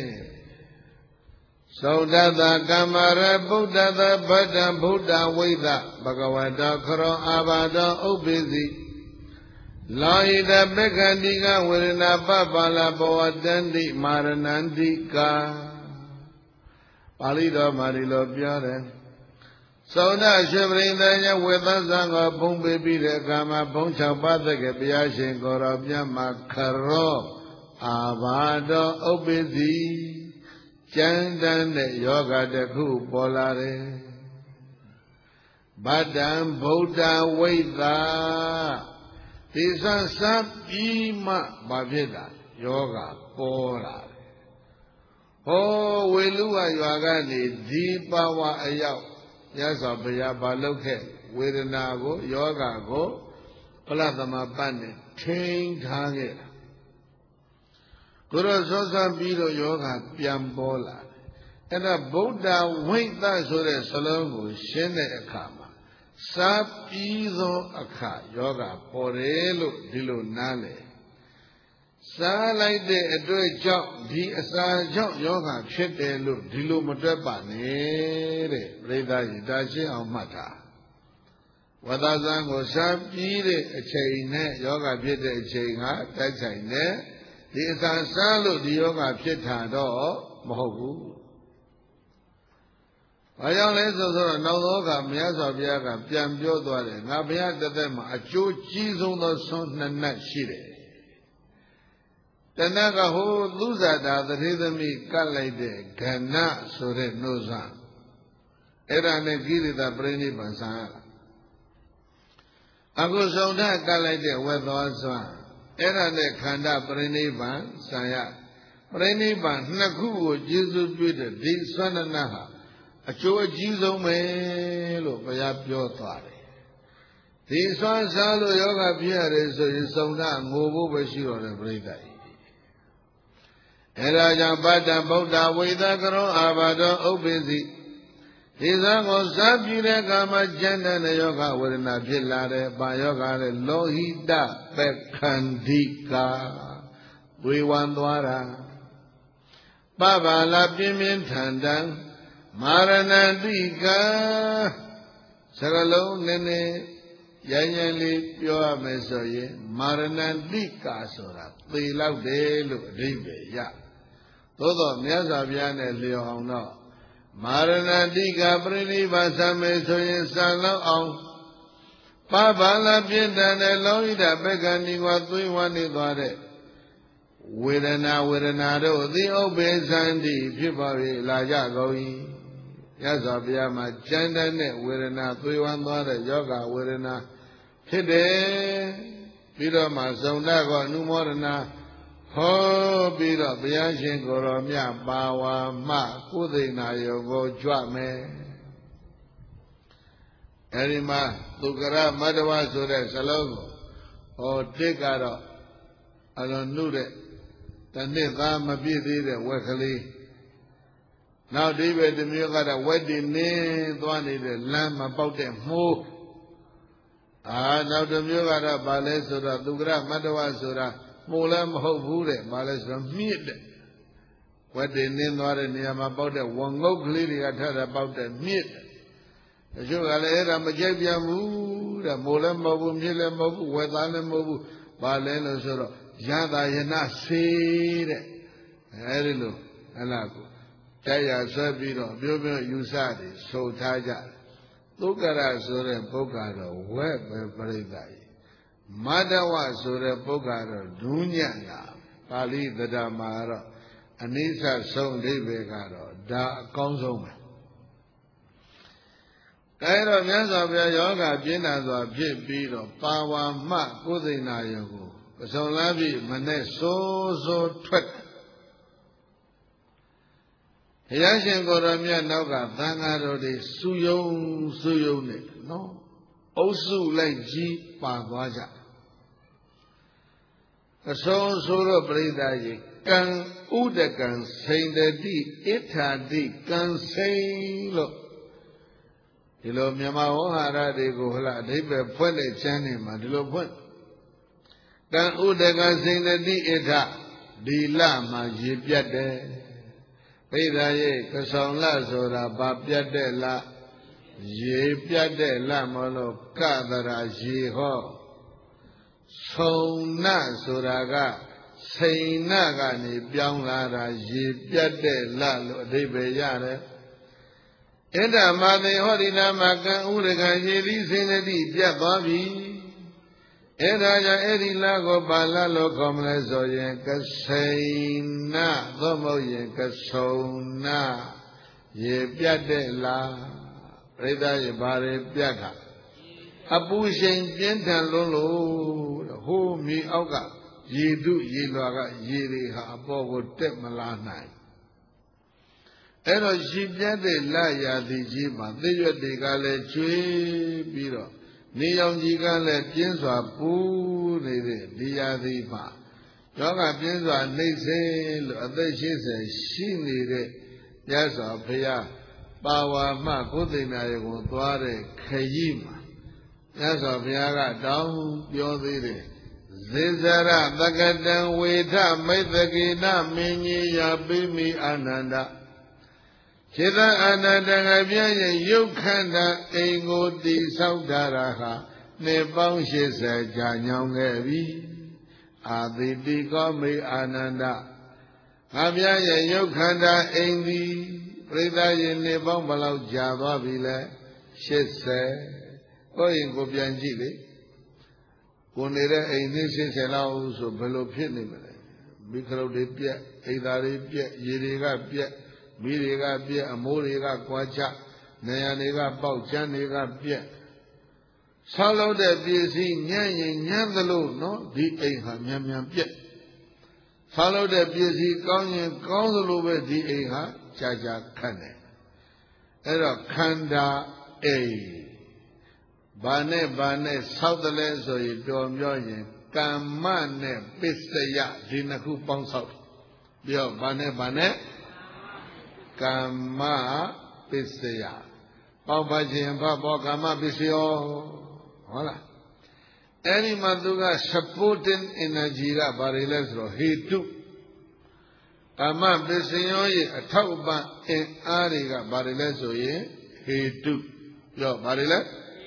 သောတတကမ္မရဗုဒ္ဓသဗတ္တဗုဒ္ဓဝိသဘဂဝတောခရောအာဘာတောဥပ္ပိစီလောဟိတပက္ခန္တိကဝေရဏပပလာဘဝတန္တိမာရဏန္တိကာပါဠိတော်မှာဒီလိုပြောတယ်သောဒရှိပရိသယဝေသဇံကိုဘုံပေးပြီးတဲ့အခါမှာဘုံ6ပါးသက်တဲ့ဘုရားရှင်ကိုယ်တော်မြတ်မှာခရောအာဘာတောဥပ္ပိစီကျမ်းတမ်းတဲ့ယောဂတစ်ခုပေါ်လာတယ်ဗတ္တံဗုဒ္ဓဝိသဒီစပြီးမှဘာဖြစ်တာယောဂပေါ်လာတယ်ဟောဝေလူဝရွာကနေဒီပါဝါအရောက်ရသော်ဘုရားဘာလုပ်ခဲ့ဝေဒနာကိုယောဂကိုဖလသမပတ်နဲ့ထိန်းထားခဲ့တာကိုယ်တော်စောပြီးတော့ယောဂပြန်ပေါ်လာတယ်အဲ့ဒါဗုဒ္ဓဝိသဆိုတဲ့စလုံးကိုရှင်းတဲ့အခါမှာစားပြီးသောအခါယောဂပေါ်တယ်လို့ဒီလိုနားလည်စားလိုက်တဲ့အတွေ့ကြောင့်ဒီအစာကြောင့်ယောဂဖြစ်တယ်လို့ဒီလိုမတွက်ပါနဲ့တဲ့ပြိဿကြီးဒါရှင်းအောင်မှတ်တာဝဒဇံကိုစားပြီးတဲ့အချိန်နဲ့ယောဂဖြစ်တဲ့အချိန်ကတိုက်ဆိုင်တဲ့ဒီအစာစားလို့ဒီယောဂဖြစ်တာတော့မဟုတ်ဘူး။ဘာကြောင့်လဲဆိုတော့နောက်သောကမြတ်စွာဘုရားကပြန်ပြောသွားတယ်ငါဘုရားတသက်မှာအကျိုးကြီးဆုံးသောဆွမ်းနှစ်နတ်ရှိတယ်။တဏကဟိုသုဇာတာသတိသမီးကတ်လိုက်တဲ့ကဏ္ဍဆိုတဲ့နှုတ်ဆန်းအဲ့ဒါနဲ့ကိရိတာပြိဋိဘံဆံရတာအခုဆုံးထကတ်လိုက်တဲ့ဝက်သောစွမ်းအဲ့ဒါနဲ့ခန္ဓာပြိဋိဘံဆံရပြိဋိဘံနှစ်ခုကိုကျေစုပြုတဲ့ဒီဆွမ်းနတ်ဟာအကျိုးအကြီးဆုံးပဲလို့ဘုရားပြောသွားတယ်ဒီဆွမ်းစားလို့ယောဂဖြစ်ရတယ်ဆိုရင်စုံထငိုဖို့ပဲရှိတော့တယ်ပြိဋ္ဌာကြီးအဲ့ဒါကြောင့်ပတ္တဗုဒ္ဓဝိသကရောအာဘာတောဥပ္ပိစီဒီဇံကိုစားပြတဲ့အခါမှာကျန်တဲ့ယောဂဝေဒနာဖြစ်လာတယ်။ဘာယောဂလဲလောဟိတပက္ခန္တိကာဝေဝံသွားတာပပလာပြင်းပြင်းထန်ထန်မာရဏတိကာစကလုံးနည်းနည်းရိုင်းရိုင်းလေးပြောရမယ်ဆိုရင်မာရဏတိကာဆိုတာသေလောက်တယ်လို့အဓိပ္ပာယ်ရသို့တော့မြတ်စွာဘုရားနဲ့လျော်အောင်တော့မာရဏတိကာပြိဋိဘသမေဆိုရင်စံလောက်အောင်ပပလာပြင်းထန်တဲ့လောဟိတပက္ခဏီကသွေးဝမ်းနေသွားတဲ့ဝေဒနာတို့သီဥပ္ပေသန္တိဖြစ်ပါ၏လာကြကုန်၏ရသော်ဘုရားမှာကျမ်းတဲ့ဝေဒနာသွေးဝမ်းသွားတဲ့ယောဂဝေဒနာဖြစ်တယ်ပြီးတော့မှဇုံတကောအနုမောဒနာဟောပြီးတော့ဘုရားရှင်ကိုယ်တော်မြတ်ပါဝါမှကုသိဏယောကိုကြွမယ်အဲဒီမှာသုကရမတ္တဝဆိုတဲ့ဇလုံးကိုဟောတစ်ကတော့အလွန်နှုတ်တဲ့တနှစ်သားမပြည့်သေးတဲ့ဝက်ကလေးနောက်ဒီပဲတစ်မျိုးကတော့ဝက်တင်နေသွားနေတဲ့လမ်းမပေါက်တဲ့မိုးနောက်တစ်မျိုးကတော့ဗာလဲဆိုတော့သုကရမတ္တဝဆိုတာမိုးလည်းမဟုတ်ဘူးတဲ့ဗာလဲဆိုတော့မြင့်တဲ့ဝက်တင်နေသွားတဲ့နေရာမှာပေါက်တဲ့ဝငုတ်ကလေးတွေကထတာပေါက်တဲ့မြင့်တဲ့တချို့ကလည်းအဲ့ဒါမကြိုက်ပြန်ဘူးတဲ့မိုးလည်းမဟုတ်ဘူးမြင့်လည်းမဟုတ်ဘူးဝက်သားလည်းမဟုတ်ဘူးဗာလဲလို့ဆိုတော့ရတာယနာစေတဲ့အဲဒီလိုဟလာကိုတရားဆွဲပြီးတော့မျိုးမျိုးယူဆတယ်ဆိုထားကြသုကရဆိုတဲ့ပုဂ္ဂါတော့ဝက်ပဲပြိဿကြီးမတ္တဝဆိုတဲ့ပုဂ္ဂါတော့ဒုညံ့တာပါဠိတရားမှာတော့အနိစ္စဆုံးအိဗေကတော့ဒါအကောင်းဆုံးပဲအဲတော့မြတ်စွာဘုရားယောဂပြင်းထန်စွာဖြစ်ပြီးတော့ပါဝါမှကုသိဏယောကိုပစုံလာပြီမနဲ့စိုးထွက်ဘုရားရှင်ကိုယ်တော်မြတ်နောက်ကသံဃာတော်တွေစုယုံနေနော်အုပ်စုလိုက်ကြီးပါသွားကြအဆုံးဆိုတော့ပြိဿကြီးကံဥဒကံစိန်တတိဣထာတိကံစိန်လို့ဒီလိုမြန်မာဝဟရတွေကိုဟလာအဓိပ္ပာယ်ဖွင့်တဲ့ချမ်းနေမှာဒီလိုဖွင့်ကံဥဒကစိန်တတိဣထဒီလမှာရေပြတ်တယ်ပိဋကရေကဆောင်လဆိုတာဘာပြတ်တဲ့လရေပြတ်တဲ့လမလို့ကသရာရေဟောဆုံနဆိုတာကစိန်နကနေပြောင်းလာတာရေပြတ်တဲ့လလို့အဓိပ္ပာယ်ရတယ်ဣဒ္ဓမာသေဟောဒီနာမကံဥရကံရေသီးစိန်တိပြတ်သွားပြီအဲ့ဒါကြောင့်အဲ့ဒီလကိုပါဠလို့ခေါ်မလဲဆိုရင်ကစိန်နသို့မဟုတ်ရင်ကဆုံနရေပြတ်တဲ့လားပြိဿရေဘာတွေပြတ်တာအပူချိန်ပြင်းထန်လုံးလို့ဟိုးမြေအောက်ကရေတုရေလွာကရေတွေဟာအပေါ်ကိုတက်မလာနိုင်အဲ့တော့ရှိပြတ်တဲ့လရာသီကြီးမှာသိရွက်တွေကလည်းကျွေးပြီးတော့နေရောင်ကြီးကလည်းပြင်းစွာပူနေတဲ့ဒီရာသီမှာယောဂပြင်းစွာနှိမ့်စေလို့အသက်80ရှိနေတဲ့မြတ်စွာဘုရားပါဝါမှကုသိဏရေကိုသွားတဲ့ခရီးမှာမြတ်စွာဘုရားကတောင်းပြောသေးတယ်ဇေဇရသကတံဝေထမိတ်သကိနမင်းကြီးယာပိမိအာနန္ဒခြေသအာနန္ဒငါပြည့်ရဲ့ရုပ်ခန္ဓာအိမ်ကိုတည်ဆောက်ထားတာဟာနှစ်ပေါင်း80ကြာညောင်းခဲ့ပြီ Aditi Komi Ananda Abya Yokhanda Indi Prida Yini Bambalau Java Vile Shese Oyin Gobianjili Kunira Indi Selau so Belo Pinimere Bikro de Pia Idari Pia Yiriga Pia Miriga Pia Amuriga Quacha Nayaniga Pau Chaniga Pia Salo de Pisi Nyan Yandalo no Di Eha Nyam Pia Salo de Pisi Kong Kongolo Di Eha Chaja Kane Era Kanda E Bane Southland so you do million Kamane Pisaya Dinaku Ponsau Yo Bane Kama Pisaya Papaji and Papa Kama Pisio Hola Any Maduga supporting energy Barilesro he too Kama Pisio a Tauba in Ariga Barileso he too Yo Barile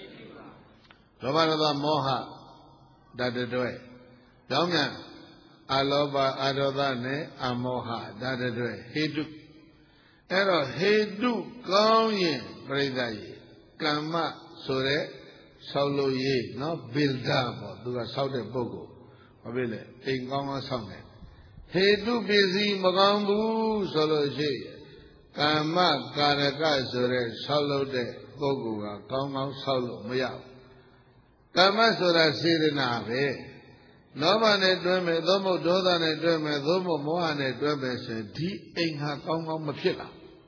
Romanada Moha Dadadwe Domya Aloba Adodane Amoha Dadadwe he too Ero Hedu Gongye Predaye Kama Sore Saulo Ye no Bilda Duga Saude Bogo Mabile Ingong Sone Hedu Busy Magambu Solo Ye Kama Karaka Sore Saulo de Bogo Gong Saulo Maya Kama Sora Sirina Ve Nomane Dweme Domo Dodane Dweme Domo Moane Dweme Se Di Inha Gong Mapila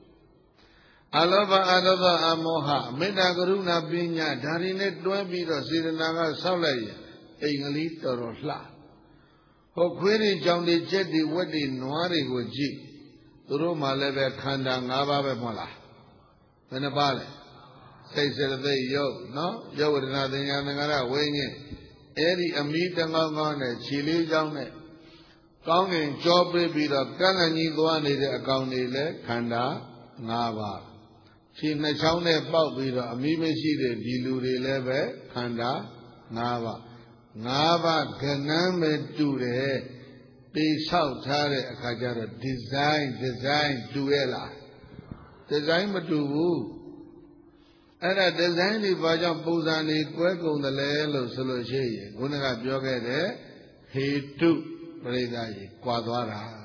Alova Adova Amoha, Meda Guruna Binya, Darine Dwebido, Sirinaga Solay, Englito Rosla. Hoquiri John the Jetty Wedding Noari Wuji, Turuma Leve Kanda Nava Mola. Venabale. Say, said they, yo, no, yo would nothing Yanagara wing it. Eddie Amita Gongone, Chili Jones. Gonging Job Bido, Kanani Guani, Akaunile, Kanda, Nava. She Nachone Bobbido, a Mimishi, Diluri Leve, Kanda, Nava. Nava Ganame Dure, Be South Tare Akajara, design, Duela. Design Matu. And a design the Vajan Puzani, Quaco, the Lelo Soloche, Gunaga Biogade, he too, Predai, Quadra.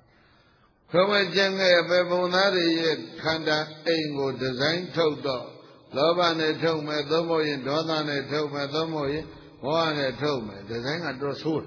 Kama Janga Bebonari Kanda Engo design Toto Lobane told me Domoy Donane told me Domoy One told me design a drosul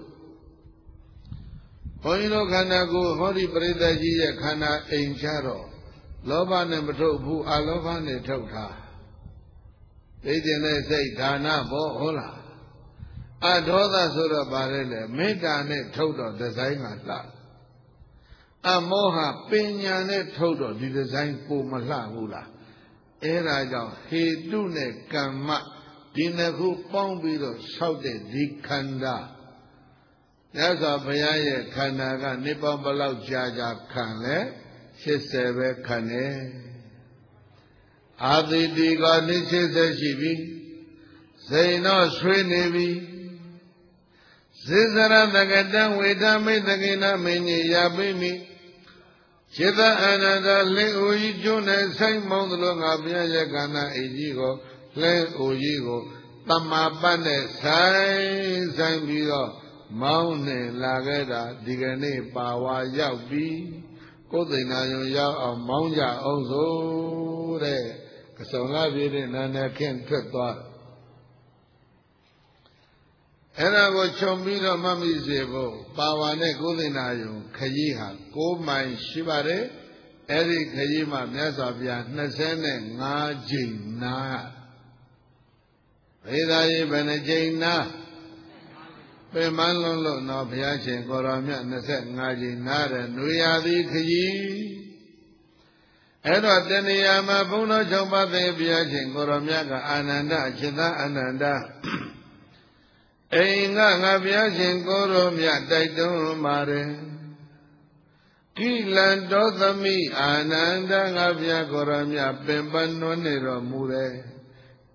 Hoino Kanago Hori Predaji Kana Encharo Lobane Matobu Alovane Tota They didn't say Dana Bo Hola Adoda Sura Barele Medane Toto design a lot Amoha Pinyane Toto, the design for Malahula. Era he do ne Kama, Dinaku Pombido, shouted the Kanda. That's a Bayaye Kanaga, Nipambalau Jaja Kane, Seseve Kane. Adi Diga Niches Shibi, say no Srinivi. Zizara Nagadan, Wedame Dagina Mini Yabimi. Chita Anada Le Ujune Sang Mondlong Abia Gana Ejigo, Le Ujigo, Tamapane Sang Bigo, Maune Lageda, Digane Pawa Yabi, Kodina Yao Manja Ozo, Kasola Vidi Nana Ken Tutwa. Era go Chombiro Mami Zebo, Pawane Godinayo, Kayiha, Go My Shibare, Eri Kayima Nazavia, Nasene, Najin Na Vedaye Benajina Bemanlo no Piachin, Goramia, Naset Najin Nara, Nuyadi Kayi Era Deniyama Buna Jomba de Piachin, Goramiaka, Ananda, Chita Ananda. Ainga Nabiachin Goromia Daidum Mare Kilan Dothami Ananda Nabia Goramia Pembano Nero Mure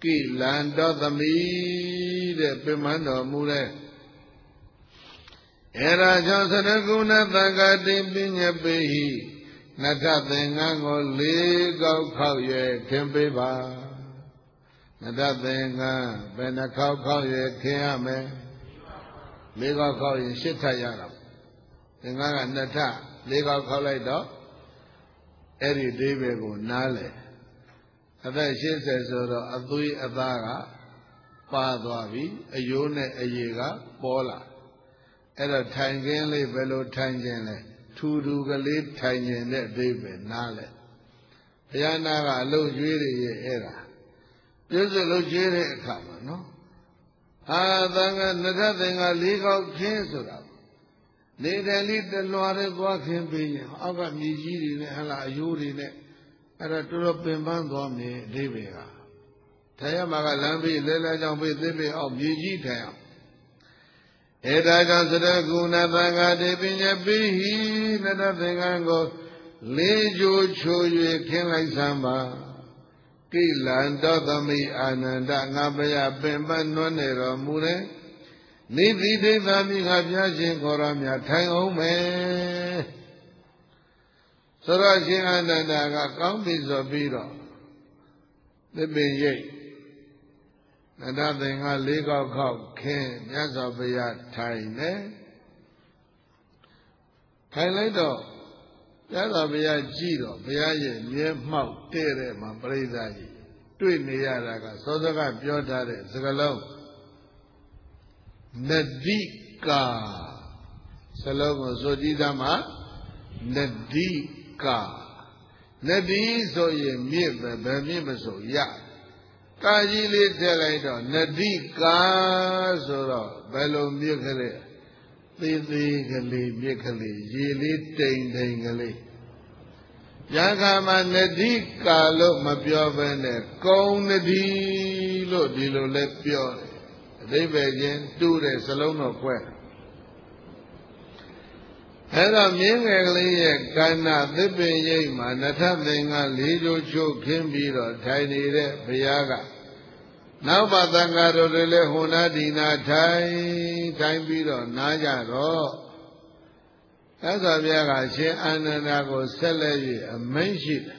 Kilan Dothami de Pemano Mure eraကြောင့်သရဂုဏသံဃာတိပညာပေဟိနတ္ထသင်္ကန်းကိုလေးကောက်ခောက်ရွယ်ခင်းပေးပါနတ္ထသင်္ကန်းဘယ်နှခေါက်ခောက်ရွယ်ခင်းရမယ်လေးကောက်ခောက်ရင်ရှစ်ထပ်ရတာသင်္ကန်းကနှစ်ထပ်လေးကောက်ခောက်လိုက်တော့အဲ့ဒီဒိဗေကိုနားလေအသက်80ဆိုတော့အသွေးအသားကပါသွားပြီအယိုးနဲ့အရေကပေါ်လာအဲ့တော့ထိုင်ခင်းလေးဘယ်လိုထိုင်ခြင်းလဲထူထူကလေးထိုင်ခြင်းတဲ့အဓိပ္ပာယ်နားလဲဘုရားနာကအလုတ်ကျွေးတွေရဲ့အဲ့ဒါပြည့်စုံလို့ကျွေးတဲ့အခါမှာနော်ဟာသံဃာနတ္ထသင်္ဃာလေးကောက်ခင်းဆိုတာနေတယ်လေးတလွားတဲ့သွားခင်းပေးရင်အောက်ကမြေကြီးတွေနဲ့ဟလာအယိုးတွေနဲ့အဲ့ဒါတော်တော်ပင်ပန်းသွားမယ်အဓိပ္ပာယ်ကထိုင်ရမှာကလမ်းပြီးလဲလဲကြောင်ပြီးသိပြီးအောင်မြေကြီးထိုင်အောင်ဧတာကြောင့်သရဂုဏသံဃာတေပညာပိဟိနတသင်္ကန်းကိုလေးကြိုချို၍ခင်းလိုက်စမ်းပါကိလန္တောသမိအာနန္ဒငါဘယပင်ပန်းနွမ်းနေတော်မူတဲ့နိတိဒိဋ္ဌာမိငါပြရှင်ခေါ်ရမြထိုင်အောင်မယ်ဆိုတော့ရှင်အာနန္ဒာကကောင်းပြီဆိုပြီးတော့သစ်ပင်ရိပ်နတ္ထသင်္ဃလေးကောက်ခောက်ခင်းမြတ်စွာဘုရားထိုင်နေထိုင်လိုက်တော့မြတ်စွာဘုရားကြည့်တော့ဘုရားရဲ့မျက်မှောက်တဲ့တဲ့မှာပရိသတ်ကြီးတွေ့နေရတာကသောသကပြောထားတဲ့စကားလုံးနတိကာစလုံးကိုဆိုကြည့်သမှာနတိကာနတိဆိုရင်မြစ်ပဲဘယ်မြစ်မဆိုရကာကြီးလေးထည့်လိုက်တော့နတိကာဆိုတော့ဘယ်လိုမြစ်ကလေးသေးသေးကလေးမြစ်ကလေးရေလေးတိမ်တိမ်ကလေးယခါမှာနတိကာလို့မပြောဘဲနဲ့ကုံနတိလို့ဒီလိုလဲပြောတယ်အဓိပ္ပာယ်ချင်းတူးတဲ့စလုံးတော့ခွဲအဲ့တော့မြင်းငယ်ကလေးရဲ့ကန္နာသစ်ပင်ရိပ်မှာနထသင်္ကလေးချိုးချိုးခင်းပြီးတော့ထိုင်နေတဲ့ဘုရားကနောက်ပါသံဃာတို့တွေလည်းဟွန်နာဒီနာထိုင်ပြီးတော့နားကြတော့သက်စွာဘုရားကရှင်အာနန္ဒာကိုဆက်လက်၍အမိန့်ရှိတယ်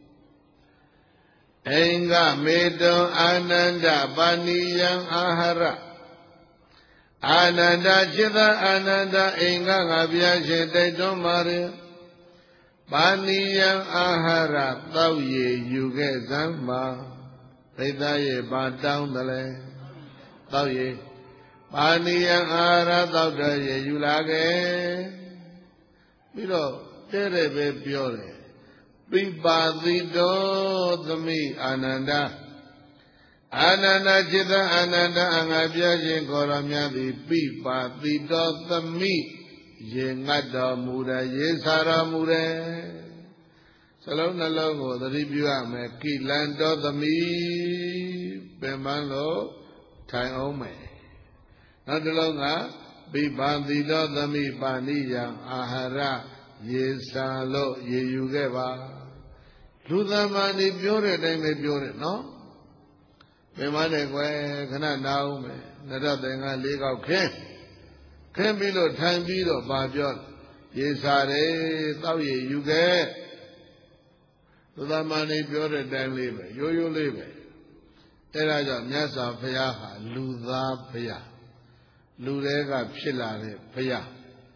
အိင်္ဂမေတုံအာနန္ဒပါဏိယံအာဟာရအာနန္ဒจิตအာနန္ဒအိင်္ဂငါဘုရားရှင်တိုက်တွန်းပါရပါဏိယံအာဟာရတောက်ရည်ယူခဲ့စမ်းပါဒိဋ္ဌရဲ့ဘာတောင်းတယ်လဲတောက်ရည်ပါဏိယံအာဟာရတောက်တဲ့ရည်ယူလာခဲ့ပြီးတော့တဲ့တဲ့ပဲပြောတယ်ပိပါတိတောသမိအာနန္ဒအာနန္ဒจิตအာနန္ဒအငါပြခြင်းခေါ်တော်များသည်ပိပါတိတောသမိရေငတ်တော်မူတယ်ရေစာတော်မူတယ်စလုံးနှလုံးကိုသတိပြုရမယ်ကိလန္တောသမိပင်ပန်းလို့ထိုင်အောင်မယ်နောက်တစ်လုံးကပိပါတိတောသမိပါဏိယံအာဟာရရေစာလို့ရေယူခဲ့ပါလူသမန်ဒီပြောတဲ့အတိုင်းပဲပြောတယ်နော်ပင်မနဲ့ကွယ်ခဏနားအောင်မယ်နတ္ထသင်္ဃလေးကောက်ခင်းပြီးလို့ထိုင်ပြီးတော့ဗာပြောရေစာတယ်တောက်ရည်ယူခဲ့လူသမန်ဒီပြောတဲ့အတိုင်းလေးပဲရိုးရိုးလေးပဲအဲဒါကြောင့်မြတ်စွာဘုရားဟာလူသားဘုရားလူတွေကဖြစ်လာတဲ့ဘုရား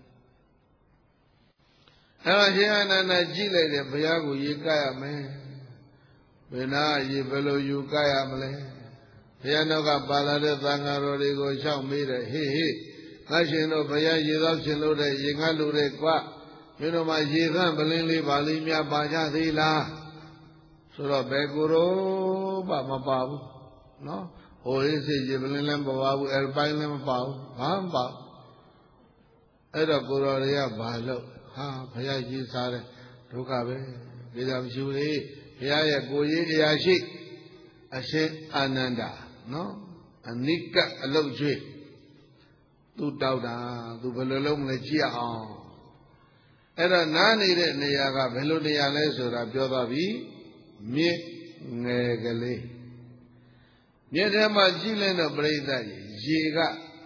အဲ့တော့ရှင်အာနန္ဒာကြည့်လိုက်တယ်ဘုရားကိုရေကရမယ်ဘယ်နာရေဘယ်လိုယူကရမလဲဘုရားနောက်ကပါလာတဲ့သံဃာတော်တွေကိုရှောက်မေးတယ်ဟေးငါရှင်တို့ဘုရားရေသောရှင်လို့တဲ့ရေငတ်လို့တဲ့ကွာမင်းတို့မှရေသန့်ပလင်းလေးပါလိများပါကြသေးလားဆိုတော့ဘယ်ကိုယ်တော့မပါဘူးနော်ဟိုရေးစီရေပလင်းလည်းမပါဘူးအဲပိုင်းလည်းမပါဘူးဘာမှမပါအဲ့တော့ကိုယ်တော်တွေကဘာလို့ဟာဘုရားကြီးစားတဲ့ဒုက္ခပဲပြေတာမရှိဘူးလေဘုရားရဲ့ကိုယ်ရေးတရားရှိအရှင်အာနန္ဒာနော်အနိကအလုတ်ကျွေးသူတောက်တာသူဘယ်လိုလုပ်မလဲကြည့်အောင်အဲ့တော့နားနေတဲ့နေရာကဘယ်လိုနေရာလဲဆိုတာပြောသွားပြီမြစ်ငယ်ကလေးမြစ်ထဲမှာကြည့်လိုက်တော့ပြိဿရေက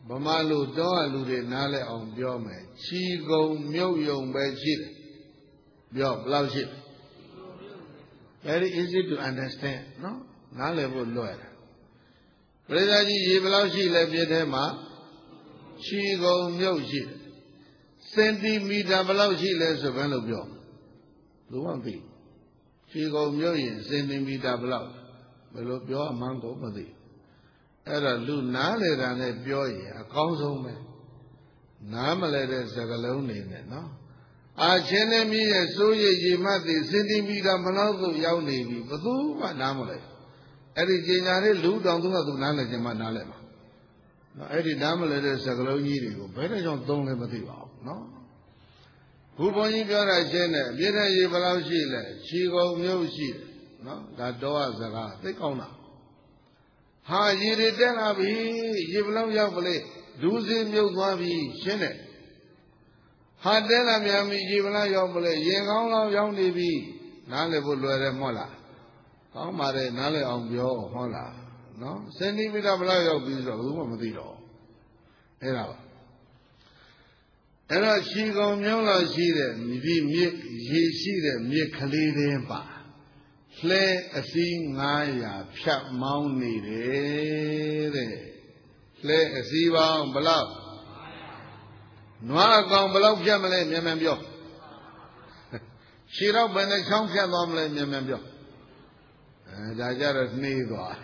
ဗမာလူတော့လူတွေနားလဲအောင်ပြောမယ်ချီကုံမြုပ်ယုံပဲရှိတယ်ပြောဘယ်လောက်ရှိလဲ very easy to understand နော်နားလည်ဖို့လွယ်တယ်ပရိသတ်ကြီးရေဘယ်လောက်ရှိလဲပြည့်ထဲမှာချီကုံမြုပ်ရှိတယ်စင်တီမီတာဘယ်လောက်ရှိလဲဆိုဘယ်လိုပြောလူမသိချီကုံမြုပ်ရင်စင်တီမီတာဘယ်လောက်ဘယ်လိုပြောအမှန်းကိုမသိအဲ့တော့လူနားလေတာနဲ့ပြောရင်အကောင်းဆုံးပဲနားမလဲတဲ့စကားလုံးနေနဲ့နော်အာချင်းနဲ့မြည်ရဲ့စိုးရိပ်ရေမှတ်သည်စင်တီမီတာဘယ်လောက်ကိုရောက်နေပြီဘယ်သူမှနားမလဲအဲ့ဒီကျင်ညာလေးလူတောင်သူကသူနားလဲခြင်းမှနားလဲမှာနော်အဲ့ဒီနားမလဲတဲ့စကားလုံးကြီးတွေကိုဘယ်နဲ့ကြောင့်သုံးလဲမသိပါဘူးနော်ဘုဘုန်းကြီးပြောတာချင်းနဲ့ပြည့်တဲ့ရေဘယ်လောက်ရှိလဲခြေကုံမျိုးရှိတယ်နော်ဒါတော့စကားသိကောင်းတာဟာရေတွေတက်လာပြီရေဘလောက်ရောက်ပလေဒူးစင်းမြုပ်သွားပြီရှင်းတယ်ဟာတက်လာမြန်ပြီရေဘလောက်ရောက်ပလေရင်ကောင်းလောက်ရောက်နေပြီနားလည်ဖို့လွယ်တယ်မဟုတ်လားကောင်းပါတယ်နားလည်အောင်ပြောဟုတ်လားနော်စင်တီမီတာဘလောက်ရောက်ပြီဆိုတော့ဘယ်သူမှမသိတော့အဲ့ဒါပါအဲ့တော့ခြေကုံမြုံလောက်ရှိတဲ့ဒီမြစ်ရေရှိတဲ့မြစ်ကလေးတွေပါလှဲအစီး900ဖြတ်မောင်းနေတယ်တဲ့လှဲအစီးပေါင်းဘလောက်နွားအကောင်ဘလောက်ဖြတ်မလဲမြန်မြန်ပြောခြေတော့ဘယ်နဲ့ချောင်းဖြတ်သွားမလဲမြန်မြန်ပြောဒါကြတော့နှေးသွား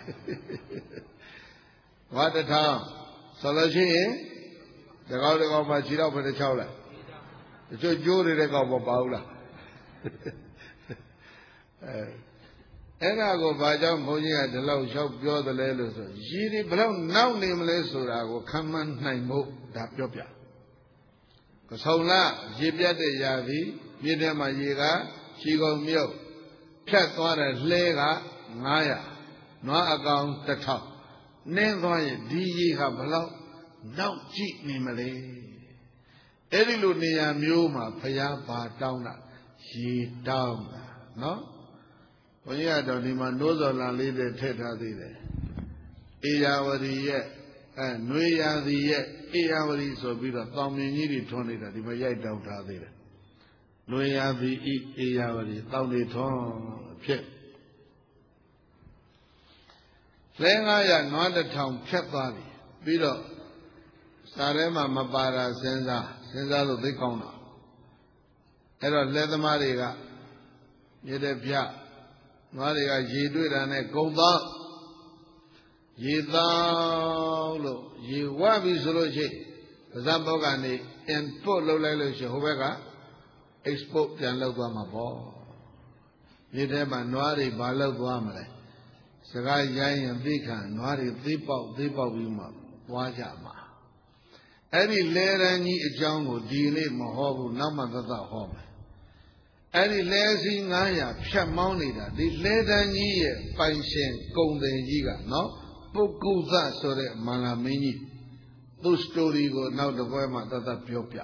ဝါတထောင်ဆိုလို့ရှိရင်တကောက်မှခြေတော့ဘယ်နဲ့ချောင်းလဲတချို့ကျိုးနေတဲ့ကောက်မပါဘူးလားအဲ့ဒါကိုဘာကြောင့်ဘုန်းကြီးကဒီလောက်လျှောက်ပြောသလဲလို့ဆိုရေဒီဘလောက်နောက်နေမလဲဆိုတာကိုခံမှန်းနိုင်ဖို့ဒါပြောပြကဆုံလားရေပြတ်တဲ့ရာသီမြစ်ထဲမှာရေကခြေကုံမြုပ်ဖြတ်သွားတဲ့လှဲက900နွားအကောင်1000နင်းသွားရင်ဒီရေကဘလောက်နောက်ကြည့်နေမလဲအဲ့ဒီလိုနေရာမျိုးမှာဘုရားဘာတောင်းတာရေတောင်းတာနော်ဘုန်းကြီးကတော့ဒီမှာနိုးစော်လံလေးတွေထည့်ထားသေးတယ်အေယာဝတီရဲ့နွေရာသီရဲ့အေယာဝတီဆိုပြီးတော့တောင်မြင်ကြီးတွေထွန်းနေတာဒီမှာရိုက်တောင်းထားသေးတယ်နွေရာသီဤအေယာဝတီတောင်တွေထွန်းဖြစ်လဲ900နွား1000ဖြတ်သွားပြီပြီးတော့စာထဲမှာမပါတာစဉ်းစားလို့သိကောင်းတာအဲ့တော့လက်သမားတွေကမြေတဲ့ပြနွားတွေကရေတွေ့တာနဲ့ဂုံသောရေသောလို့ရေဝပြီဆိုလို့ရှိရင်ပါဇက်ဘောကနေ input လုပ်လိုက်လို့ရှိရင်ဟိုဘက်က export ပြန်လုပ်သွားမှာပေါ့မြေထဲမှာနွားတွေဘာလုပ်သွားမလဲစကားရိုင်းရင်သိခံနွားတွေသေးပေါက်ပြီးမှသွားကြမှာအဲ့ဒီလဲရန်ကြီးအကြောင်းကိုဒီနေ့မဟောဘူးနောက်မှသတ်ဟောမယ်အဲ့ဒီလဲစီ900ဖြတ်မောင်းနေတာဒီလဲတန်းကြီးရဲ့ပိုင်ရှင်ကုံတယ်ကြီးကနော်ပုဂ္ဂုသဆိုတဲ့မန္လာမင်းကြီးသူ့ story ကိုနောက်တစ်ပွဲမှာသတ်ပြောပြ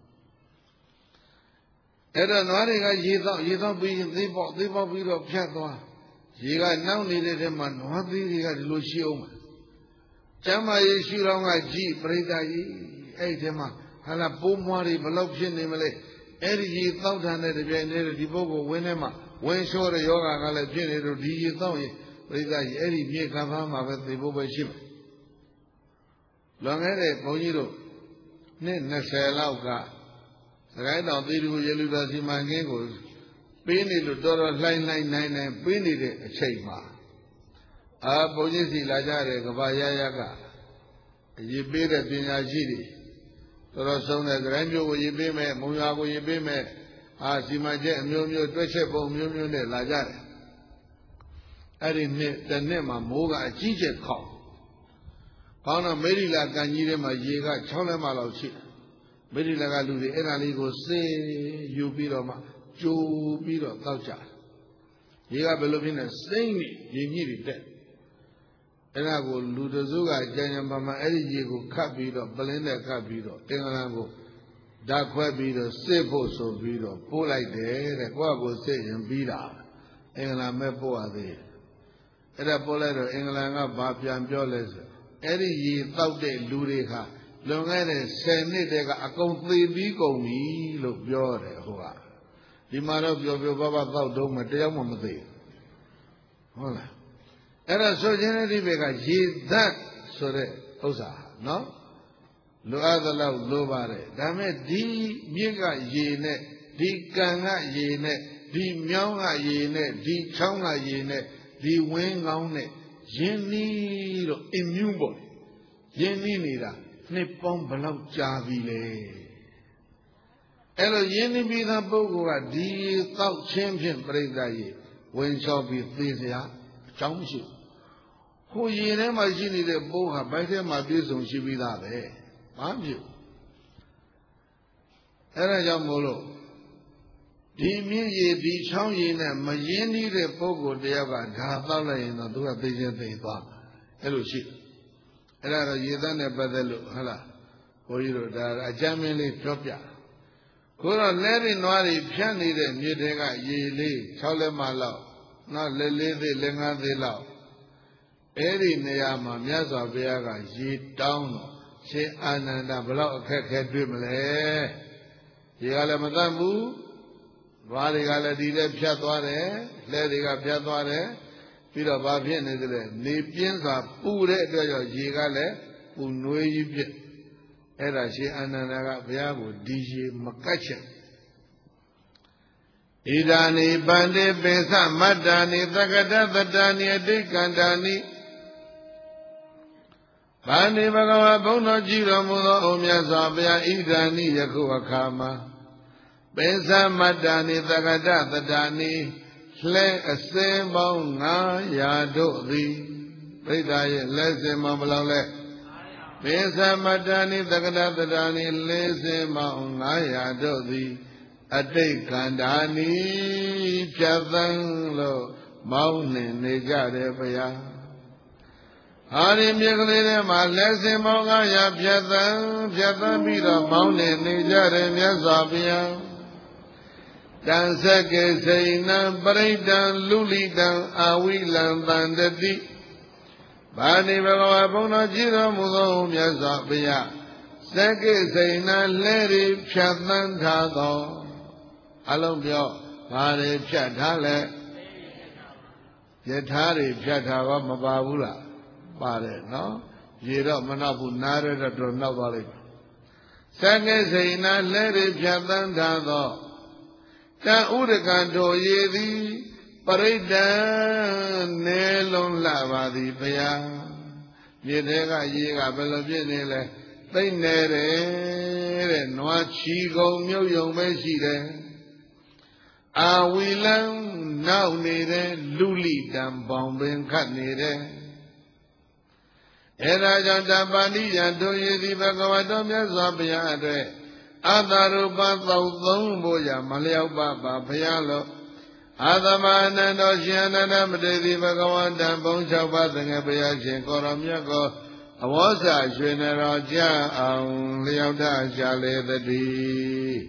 အဲ့တော့နွားတွေကရေသောပြီးသေးပေါက်ပြီးတော့ဖြတ်သွားရေကနောက်နေတဲ့ထဲမှာနွားသေးတွေကဒီလိုရှိအောင်ကျမ်းမာရေးရှိတော်ကကြည်ပြိတ္တာကြီးအဲ့ဒီမှာဟာလာပိုးမွားတွေဘလောက်ဖြစ်နေမလဲအဲ့ဒီရေသောက်တာနဲ့တပြိုင်တည်းဒီပုဂ္ဂိုလ်ဝင်းထဲမှာဝင်းလျှောတဲ့ယောဂကလည်းဖြစ်နေတော့ဒီရေသောက်ရင်ပြိတ္တာကြီးအဲ့ဒီမြေကမ်းပါမှာပဲသိဖို့ပဲရှိမှာလွန်ခဲ့တဲ့ဘုန်းကြီးတို့နှစ်20လောက်ကစကိုင်းတော်သီရိရေလူတော်စီမံကိန်းကိုပေးနေလို့တော်တော်လှိုင်းနိုင်ပေးနေတဲ့အချိန်မှာဘုန်းကြီးစီလာကြတဲ့ကဘာရရကအရေးပေးတဲ့ပညာရှိတွေတော်တော်ဆုံးတဲ့စကိုင်းမျိုးကိုရေးပေးမယ်မုံရွာကိုရေးပေးမယ်စီမံချက်အမျိုးမျိုးတွက်ချက်ပုံမျိုးမျိုးနဲ့လာကြတယ်အဲ့ဒီတစ်နှစ်မှာမိုးကအကြီးကျယ်ခေါင်းတော့မေရီလာကန်ကြီးထဲမှာရေက6လက်မလောက်ရှိတယ်မေရီလာကလူတွေအဲ့ဒါလေးကိုစေးယူပြီးတော့မှကြိုပြီးတော့တောက်ကြရေကဘယ်လိုဖြစ်နေစိမ့်နေရေမြစ်တွေတက်အဲ့ဒါကိုလူတစုကကြံကြံပါမှအဲ့ဒီရေကိုခတ်ပြီးတော့ပလင်းနဲ့ခတ်ပြီးတော့အင်္ဂလန်ကိုဓာတ်ခွဲပြီးတော့စစ်ဖို့ဆိုပြီးတော့ပို့လိုက်တယ်တဲ့ကိုယ့်ကိုစစ်ရင်ပြီးတာအင်္ဂလန်မဲ့ပို့ရသေးတယ်အဲ့ဒါပို့လိုက်တော့အင်္ဂလန်ကဘာပြန်ပြောလဲဆိုအဲ့ဒီရေတောက်တဲ့လူတွေဟာလွန်ခဲ့တဲ့10နှစ်တည်းကအကုန်သေပြီးကုန်ပြီလို့ပြောတယ်ဟိုကဒီမှာတော့ပျော်ပျော်ပါပါသောက်တော့မတရားမှမသိဟုတ်လားအဲ့ဒါဆိုခြင်းအဓိပ္ပာယ်ကရေသတ်ဆိုတဲ့ဥစ္စာနော်လိုအပ်သလောက်လိုပါတယ်ဒါမဲ့ဒီမြစ်ကရေနဲ့ဒီကန်ကရေနဲ့ဒီမြောင်းကရေနဲ့ဒီချောင်းကရေနဲ့ဒီဝင်းကောင်းနဲ့ယင်းနီးတော့အမြူးပေါ့ယင်းနီးနေတာနှစ်ပေါင်းဘလောက်ကြာပြီလဲအဲ့လိုယင်းနီးပြီးသားပုဂ္ဂိုလ်ကဒီတောက်ချင်းဖြင့်ပြိဿရေဝင်လျှောက်ပြီးသေစရာအကြောင်းမရှိဟိုရေထဲမှာရှိနေတဲ့ပိုးဟာဘိုက်ထဲမှာပြည့်စုံရှိပြီးသားပဲဘာဖြစ်အဲ့ဒါကြောင့်မို့လို့ဒီမြင့်ရည်ဒီချောင်းရည်နဲ့မရင်းနှီးတဲ့ပုဂ္ဂိုလ်တယောက်ကဒါတောက်လိုက်ရင်တော့သူကသိချင်းသိသွားအဲ့လိုရှိအဲ့ဒါတော့ရေသန့်နဲ့ပတ်သက်လို့ဟုတ်လားဘုန်းကြီးတို့ဒါအကြမ်းမင်းလေးပြောပြကိုတော့လဲပြီးနွားတွေဖြတ်နေတဲ့မြေတွေကရေလေး6လက်မလောက်နောက်လက်4သေးလက်5သေးလောက်အဲ့ဒီနေရာမှာမြတ်စွာဘုရားကရေတောင်းတော့ရှင်အာနန္ဒဘလောက်အခက်ခဲတွေ့မလဲရေကလည်းမတတ်ဘူးဘာတွေကလည်းဒီလည်းဖြတ်သွားတယ်လဲတွေကဖြတ်သွားတယ်ပြီးတော့ဘာဖြစ်နေသလဲနေပြင်းစွာပူတဲ့အတွက်ကြောင့်ရေကလည်းပူနွေးကြီးဖြစ်အဲ့ဒါရှင်အာနန္ဒာကဘုရားကိုဒီရေမကတ်ချက်ဣဒာနိပန္တိပိသမတ္တာနိသက္ကတသတ္တာနိအတိကန္တာနိဗန္တိဘဂဝါဘုန်းတော်ကြည်တော်မူသောအိုမြတ်စွာဘုရားဣဒာနိယခုအခါမှာပိသမတ္တာနိသက္ကတသတ္တာနိလှဲအစင်းပေါင်း900တို့သည်ပြိဿရဲ့လက်စင်ပေါင်းဘယ်လောက်လဲပိသမတ္တာနိသက္ကတသတ္တာနိလက်စင်ပေါင်း900တို့သည်အတိတ်ကန္တာနိဖြတ်သန်းလို့မောင်းနှင်နေကြတယ်ဗျာဟာဒီမြေကလေးထဲမှာလက်စင်ပေါင်း900ဖြတ်သန်းပြီးတော့မောင်းနှင်နေကြတယ်မြတ်စွာဘုရားတံစကေစိဏံပရိဒံလူလိတံအာဝိလံတန္တတိဗာဏိဘဂဝါဘုန်းတော်ကြည်တော်မူသောမြတ်စွာဘုရားစကေစိဏံလဲရီဖြတ်သန်းထားသောအလုံးပြောဘာတွေဖြတ်ထားလဲယထာတွေဖြတ်ထားတော့မပါဘူးလားပါတယ်နော်ရေတော့မနောက်ဘူးနားရတော့နောက်သွားလိမ့်မယ်စကေစိဏံလဲရီဖြတ်သန်းထားသောတံဥဒကံတို့ရည်သည်ပရိဒံနေလုံးလှပါသည်ဘုရားမြေထဲကရေကဘယ်လိုဖြစ်နေလဲသိမ့်နေတယ်တဲ့နွားချီကုန်မြုပ်ယုံပဲရှိတယ်အာဝီလံနောက်နေတယ်လူလိတံပေါင်ပင်ခတ်နေတယ်အဲဒါကြောင့်တပါဠိယံတို့ရည်သည်ဘဂဝါတော်မြတ်စွာဘုရားအတွက်အတ္တရူပသောသုံးဖို့ရမလျောက်ပါဘုရားလို့အာသမအနန္တောရှင်အနန္တမတေတိဘဂဝန္တံဘုံ6ပါးသင်္ကေဘုရားရှင်ကိုရောမြတ်ကိုအဝေါစာရွှေနရောကြအောင်လျောက်တရှာလေတည်း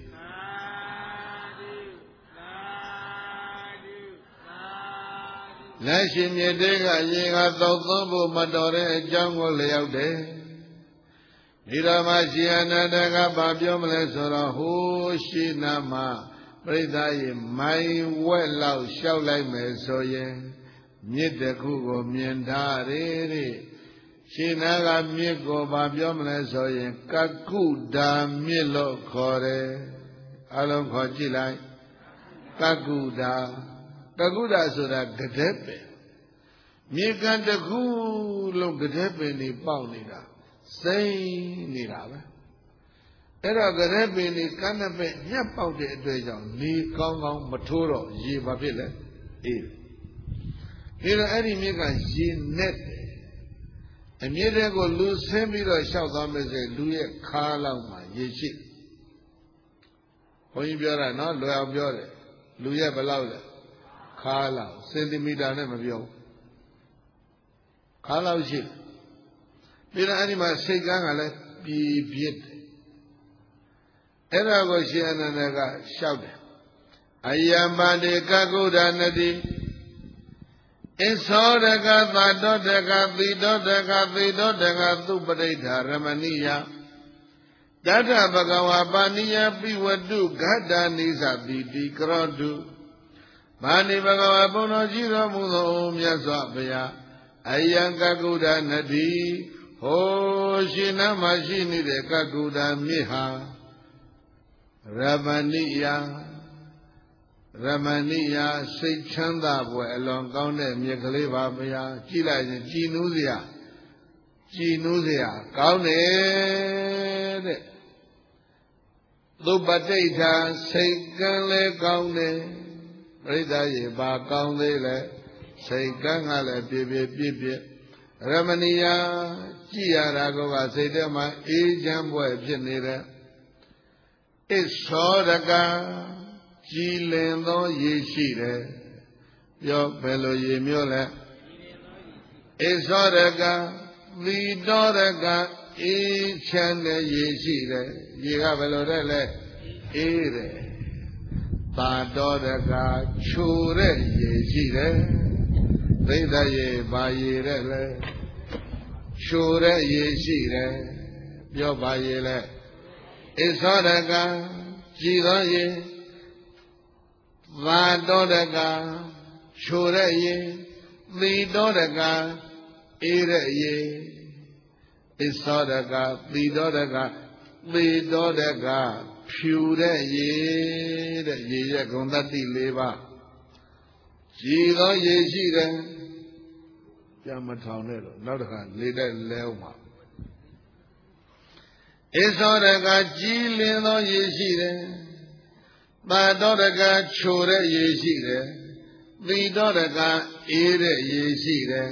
လက်ရှိမြေတေကရေကသောသုံးဖို့မတော်တဲ့အကြောင်းကိုလျောက်တယ်ဒီတော့မှရှင်အနန္ဒကဘာပြောမလဲဆိုတော့ဟိုးရှိနာမှာပရိသတ်ရေမိုင်ဝက်လောက်လျှောက်လိုက်မယ်ဆိုရင်မြစ်တစ်ခုကိုမြင်ထားတယ်တဲ့ရှင်နာကမြစ်ကိုဘာပြောမလဲဆိုရင်ကကုဒါမြစ်လို့ခေါ်တယ်အလုံးခေါ်ကြည့်လိုက်ကကုဒါဆိုတာကတဲ့ပင်မြေကန်တစ်ခုလုံးကတဲ့ပင်တွေပေါက်နေတာစိမ့်နေတာပဲအဲ့တော့ကရက်ပင်ဒီကန်းတဲ့ပဲညက်ပေါက်တဲ့အတွက်ကြောင့်လေကောင်းကောင်းမထိုးတော့ရေဘာဖြစ်လဲအေးဒီတော့အဲ့ဒီမြစ်ကရေနဲ့အမြစ်တွေကိုလူဆင်းပြီးတော့လျှောက်သွားမယ်ဆိုလူရဲ့ခါလောက်မှာရေရှိဘုန်းကြီးပြောတာနော်လွယ်အောင်ပြောတယ်လူရဲ့ဘယ်လောက်လဲခါလောက်စင်တီမီတာနဲ့မပြောဘူးခါလောက်ရှိပြီးတော့အဲ့ဒီမှာစိတ်ကန်းကလည်းပြည်ပြစ်တယ်အဲ့ဒါကိုရှင်အနန္ဒကလျှောက်တယ်အယံပါတိကကုဒ္ဒနတိဣသောတကသတောတကသီတောတကသေတောတကသုပဋိဋ္ဌာရမဏိယ Dada bhagava paniya piwadu gata nisa diti karotu Mani bhagava puno jiro mudho myaswa bhaya Ayang kakuda nadi Ho shina mashini de kakuda miha Ramaniya Sik chanda bwe along kaunde myekale bhaya Chila Jinuzya kaunde de Dupataita Saikan le kaunde Prita ye ba kaunde le Saikan le pipi Ramaniya Jiya Ragova Saitama Ejambwe Pinire Isodaka Jilendo Yeshire Yo Pelo Yemule Isodaka Vidoraka Ichane Yeshire Yiga Velorele Ere Padoraka Chure Yeshire Prita ye Bayirele Chure Yeshire Yo Bayile Isodaka Jidoye Vadodaka Chureye Vidodaka Ireye Isodaka Vidodaka Pureye Ye Gondati Leva Jidoye Jire Yamataunelo Nodaka Lida Leuma Isodaka Jilino Yeshire Badodaka Chure Yeshire Vidodaka Ire Yeshire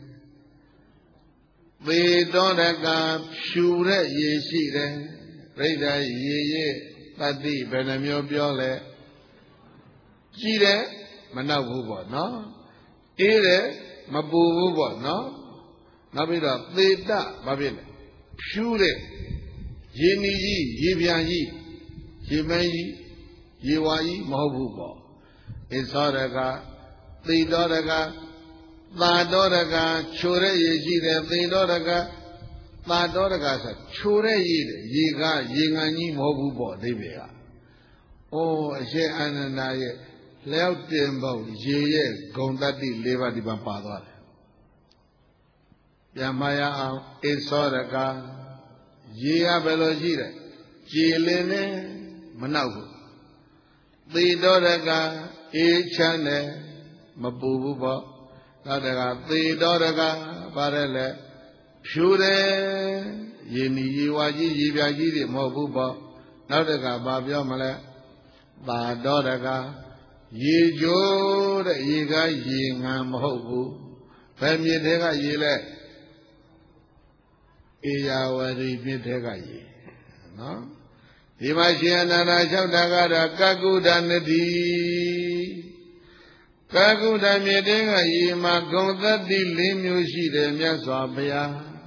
Vidodaka Pure Yeshire Reda Ye Pati Benamio Biole Jire Manabubo no Ire Mabubo no Nabida Veda Babile Pure Yeni Yibiayi Yimayi Yiwayi Mahubo Isodaka Vidodaka Vadodaka Chure Yeshire Vidodaka Vadodaka Chure Yiga Yingani Mahubo Debea Oh She Ananaye Leo Tembo Ye Gondati Leva di Bampador Yamaya Isodaka Yea Velogire Jilene Managu Vidodaka Echane Mabuba Nadaka Vidodaka Varele Pure Yeni Yiwaji Yibyagi Mabuba Nadaka Babia Male Vadodaka Yijo Yiga Yinga Mahobu Femidega Yile Iyawari Midega Yi No Imashyanana Shabdagara Kakuda Nadi Kakuda Midega Yima Gondati Limushide Myaswabaya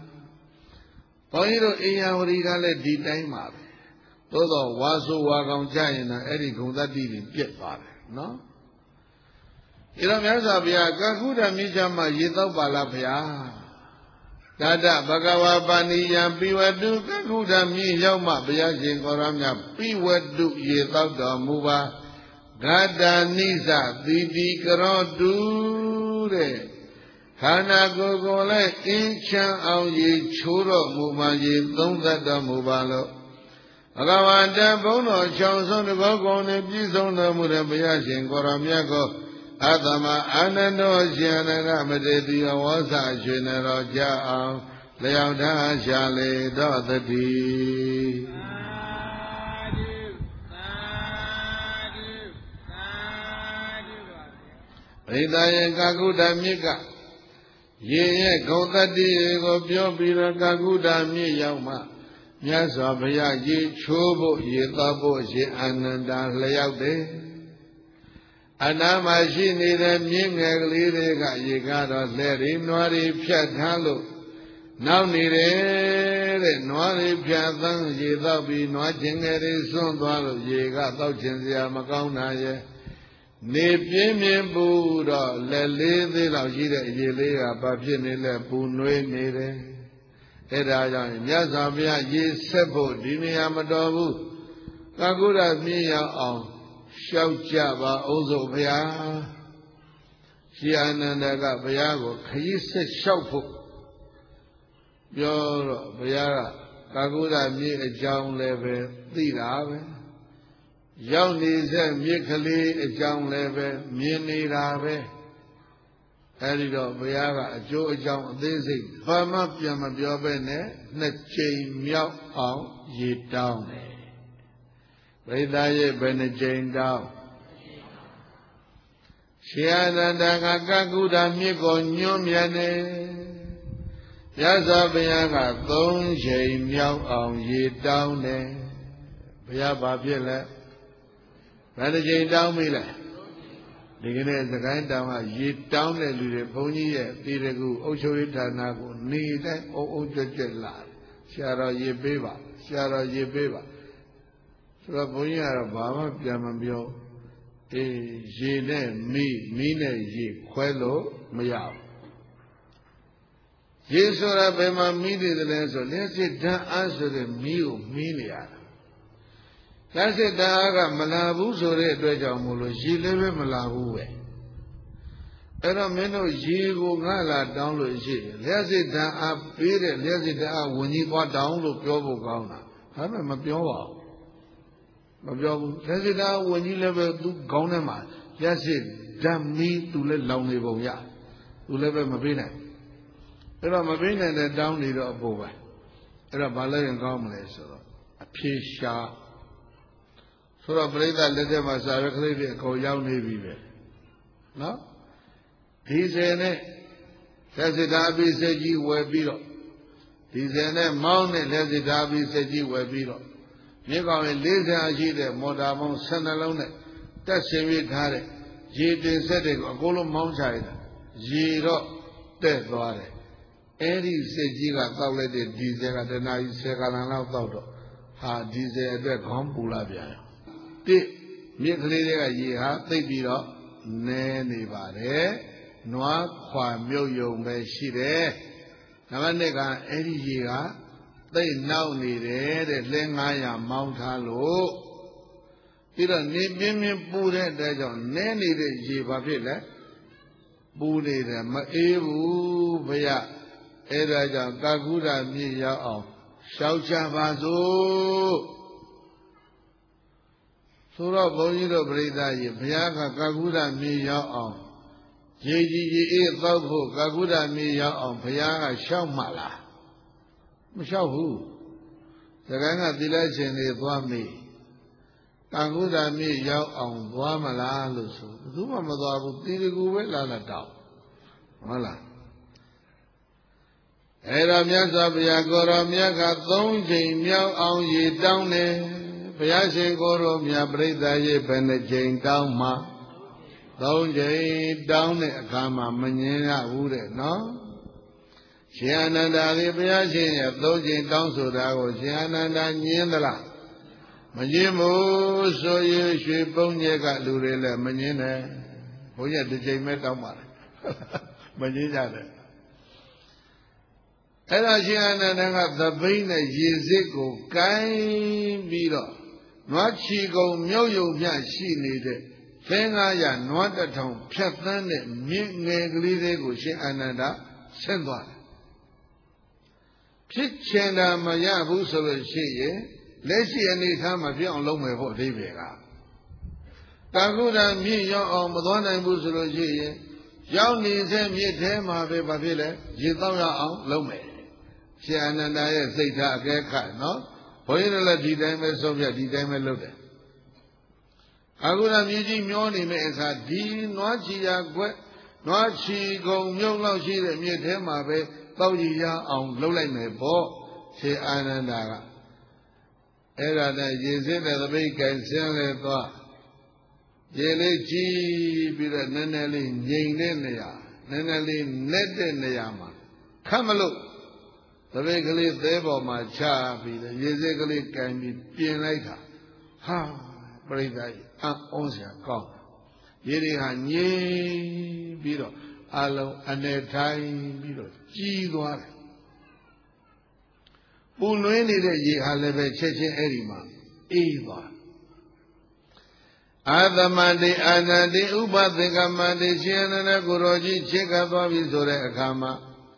Poiro Iyawari Gale Ditai Mabe Todo Waso Wagam Jayana Eri Gondati Piet Vare No Ira Myaswabaya Kakuda Mijama Yitau Balapaya Dada Bhagava Paniya Piwadu Kakuda Mi Yauma Bhayashin Koramya Piwadu Yetauda Muba Gada Nisa Didi Karodu Hana Gogole Inchan Au Ye Churo Muba Ye Tongzada Mubalo Bhagavanta Bono Chauson Gogone Pisona Muda Bhayashin Koramya Go Adama Anando Janana Madedi Awasa General Jao Leauda Jale Dodati Ridaya Kakuda Mika Ye Gondati Go Pira Kakuda Mi Yauma Myaswa Bhaya Ye Chobo Ye Tabo Ye Ananda Leaude Anamashi the Minga Yigado Leri Nori Piatalo Now needed Nori Piatan Yidabi Noajingeri Sundalo Yiga Tauchinzia Macauna Ye Nipim Buddha Lele the Lajida Yelea Papini Le Punue Nere အဲ့ဒါကြောင့်မြတ်စွာဘုရားရေဆက်ဖို့ဒီနေရာမတော်ဘူးကာကုရမြင့်ရောက်အောင်ရှောက်ကြပါအောင်စို့ဘုရားရှင်အာနန္ဒကဘုရားကိုခရီးဆက်လျှောက်ဖို့ပြောတော့ဘုရားကကာကုရမြင့်အကြောင်းလည်းပဲသိတာပဲရောက်နေစေမြစ်ကလေးအကြောင်းလည်းပဲမြင်နေတာပဲအဲဒီတော့ဘုရားကအကျိုးအကြောင်းအသေးစိတ်ဘာမှပြန်မပြောပဲနဲ့နှစ်ချိန်မြောက်အောင်ရေတောင်းတယ်ပရိသတ်ရဲ့ဘယ်နှချိန်တောင်းရှင်အာနန္ဒကကကုဒမြစ်ကိုညွှန်းမြန်နေရသော်ဘုရားက3ချိန်မြောက်အောင်ရေတောင်းတယ်ဘုရားဘာဖြစ်လဲဘယ်နှချိန်တောင်းပြီလဲဒီကနေ့စကိုင်းတောင်ကရေတောင်းတဲ့လူတွေဘုန်းကြီးရဲ့တေရကူအုပ်ချုပ်ရေးဌာနကိုနေတိုင်းအုပ်ကြွကြွလာဆရာတော်ရေပေးပါဆရာတော်ရေပေးပါဆိုတော့ဘုန်းကြီးကတော့ဘာမှပြန်မပြောအေးရေနဲ့မီးနဲ့ရေခွဲလို့မရဘူးရေဆိုတာဘယ်မှာမီးနေတယ်လဲဆိုလျှက်စစ်ဓာတ်အားဆိုတဲ့မီးကိုမီးနေရတာလျှက်စစ်ဓာတ်အားကမလာဘူးဆိုတဲ့အတွက်ကြောင့်မို့လို့ရေလည်းပဲမလာဘူးပဲအဲ့တော့မင်းတို့ရေကိုငါလာတောင်းလို့ရှိရင်လျှက်စစ်ဓာတ်အားပေးတဲ့လျှက်စစ်ဓာတ်အားဝင်ကြီးသွားတောင်းလို့ပြောဖို့ကောင်းတာဒါပေမဲ့မပြောပါဘူးမပြောဘူးလျှက်စစ်ဓာတ်ဝင်ကြီးလည်းပဲသူခေါင်းထဲမှာလျှက်စစ်ဓာတ်မီးသူလည်းလောင်နေပုံရသူလည်းပဲမပေးနိုင်အဲ့တော့မပေးနိုင်တဲ့တောင်းနေတော့အဖို့ပဲအဲ့တော့ဘာလဲရင်ကောင်းမလဲဆိုတော့အဖြေရှာဆိုတော့ပြိဿလက်ထက်မှာစာရွက်ကလေးတွေအကုန်ရောက်နေပြီပဲနော်ဒီစင်နဲ့လက်စစ်သားပြီးစက်ကြီးဝယ်ပြီးတော့ဒီစင်နဲ့မောင်းနဲ့လက်စစ်သားပြီးစက်ကြီးဝယ်ပြီးတော့မြေကောင်ရင်40အရှိတဲ့မော်တာပေါင်း12လုံးနဲ့တက်ဆင်ပြီးထားတဲ့ရေတင်ဆက်တွေကိုအကုန်လုံးမောင်းချရတာရေတော့တက်သွားတယ်အဲ့ဒီစက်ကြီးကတောက်လိုက်တဲ့ဒီဇယ်ကတနာကြီး10ကလန်လောက်တောက်တော့ဟာဒီဇယ်အတွက်ခေါင်းပူလာပြန်ရောတိမြစ်ကလေးတွေကရေဟာသိပ်ပြီးတော့နဲနေပါတယ်နွားခွာမြုပ်ယုံပဲရှိတယ်နံပါတ်2ကအဲ့ဒီရေကသိပ်နောက်နေတယ်တဲ့လဲ900မောင်းထားလို့ပြီးတော့နေပြင်းပြင်းပူတဲ့အတွက်ကြောင့်နဲနေတဲ့ရေဘာဖြစ်လဲပူနေတယ်မအေးဘူးဘုရားအဲ့ဒါကြောင့်ကာကုရမြစ်ရောက်အောင်ရှောက်ချပါစို့ဆိုတော့ဘုန်းကြီးတို့ပြိဿကြီးဘုရားကကာကုရမြစ်ရောက်အောင်ရေကြီးရေအေးသောက်ဖို့ကာကုရမြစ်ရောက်အောင်ဘုရားကရှောက်မှလားမရှောက်ဘူးသက္ကန်းကသီလရှင်တွေသွားမေးကာကုရမြစ်ရောက်အောင်သွားမလားလို့ဆိုဘယ်သူမှမသွားဘူးတီရကူပဲလာတောက်ဟုတ်လားအဲ့တော့မြတ်စွာဘုရားကိုရောမြတ်က3ချိန်မြောက်အောင်ရေတောင်းတယ်ဘုရားရှင်ကိုရောမြတ်ပြိဿရေဘယ်နှချိန်တောင်းမှ3ချိန်တောင်းတဲ့အခါမှာမငင်းရဘူးတဲ့နော်ရှင်အာနန္ဒာလေးဘုရားရှင်ရဲ့3ချိန်တောင်းဆိုတာကိုရှင်အာနန္ဒာညင်းသလားမငင်းဘူးဆိုရင်ရွှေပုံးညက်ကလူတွေလည်းမငင်းနဲ့ဘုရားတစ်ချိန်ပဲတောင်းပါလေမငင်းကြတယ်အဲ့ဒါရှင်အာနန္ဒကသပိန်းနဲ့ရေစစ်ကိုကိုင်းပြီးတော့နွားချီကုံမြုပ်ယုံမြရှိနေတဲ့သင်္ကားရနွားတစ်ထောင်ဖြတ်သန်းတဲ့မြင့်ငယ်ကလေးတွေကိုရှင်အာနန္ဒဆင်းသွားတယ်ဖြစ်ချင်တာမရဘူးဆိုလို့ရှိရင်လက်ရှိအနေထားမှာဖြစ်အောင်လုပ်မယ်ဖို့အဓိပ္ပာယ်ကကာကုရမြင့်ရောက်အောင်မသွားနိုင်ဘူးဆိုလို့ရှိရင်ရောက်နေတဲ့မြစ်ထဲမှာပဲဘာဖြစ်လဲရေတောက်ရအောင်လုပ်မယ်ရှင်အာနန္ဒာရဲ့စိတ်ထားအကဲခတ်နော်ဘုန်းကြီးတို့လည်းဒီတိုင်းပဲဆုံးဖြတ်ဒီတိုင်းပဲလုပ်တယ်အခုတော့မြည်ကြီးမျောနေမဲ့အခါဒီနွားချီရကွက်နွားချီကုံမြုပ်လောက်ရှိတဲ့မြစ်ထဲမှာပဲတောက်ကြည့်ရအောင်လုပ်လိုက်မယ်ပေါ့ရှင်အာနန္ဒာကအဲ့ဒါနဲ့ရေစစ်တဲ့သပိတ်ကင်ဆင်းလဲသွားရေလေးကြီးပြီးတော့နည်းနည်းလေးငြိမ်တဲ့နေရာနည်းနည်းလေးနဲ့တဲ့နေရာမှာခတ်မလို့သပိတ်ကလေးသဲပေါ်မှာချပြီးတော့ရေစစ်ကလေးကင်ပြီးပြင်လိုက်တာဟာပြိဿကြီးအံ့ဩစရာကောင်းရေတွေဟာငြိမ်ပြီးတော့အလုံးအနေထိုင်ပြီးတော့ကြီးသွားတယ်ပူနွေးနေတဲ့ရေဟာလည်းပဲချက်ချင်းအဲ့ဒီမှာအေးသွားအာသမတိအာနတိဥပသင်္ကမတိရှင်နန္ဒကိုရောကြီးချစ်ကပ်သွားပြီဆိုတဲ့အခါမှာ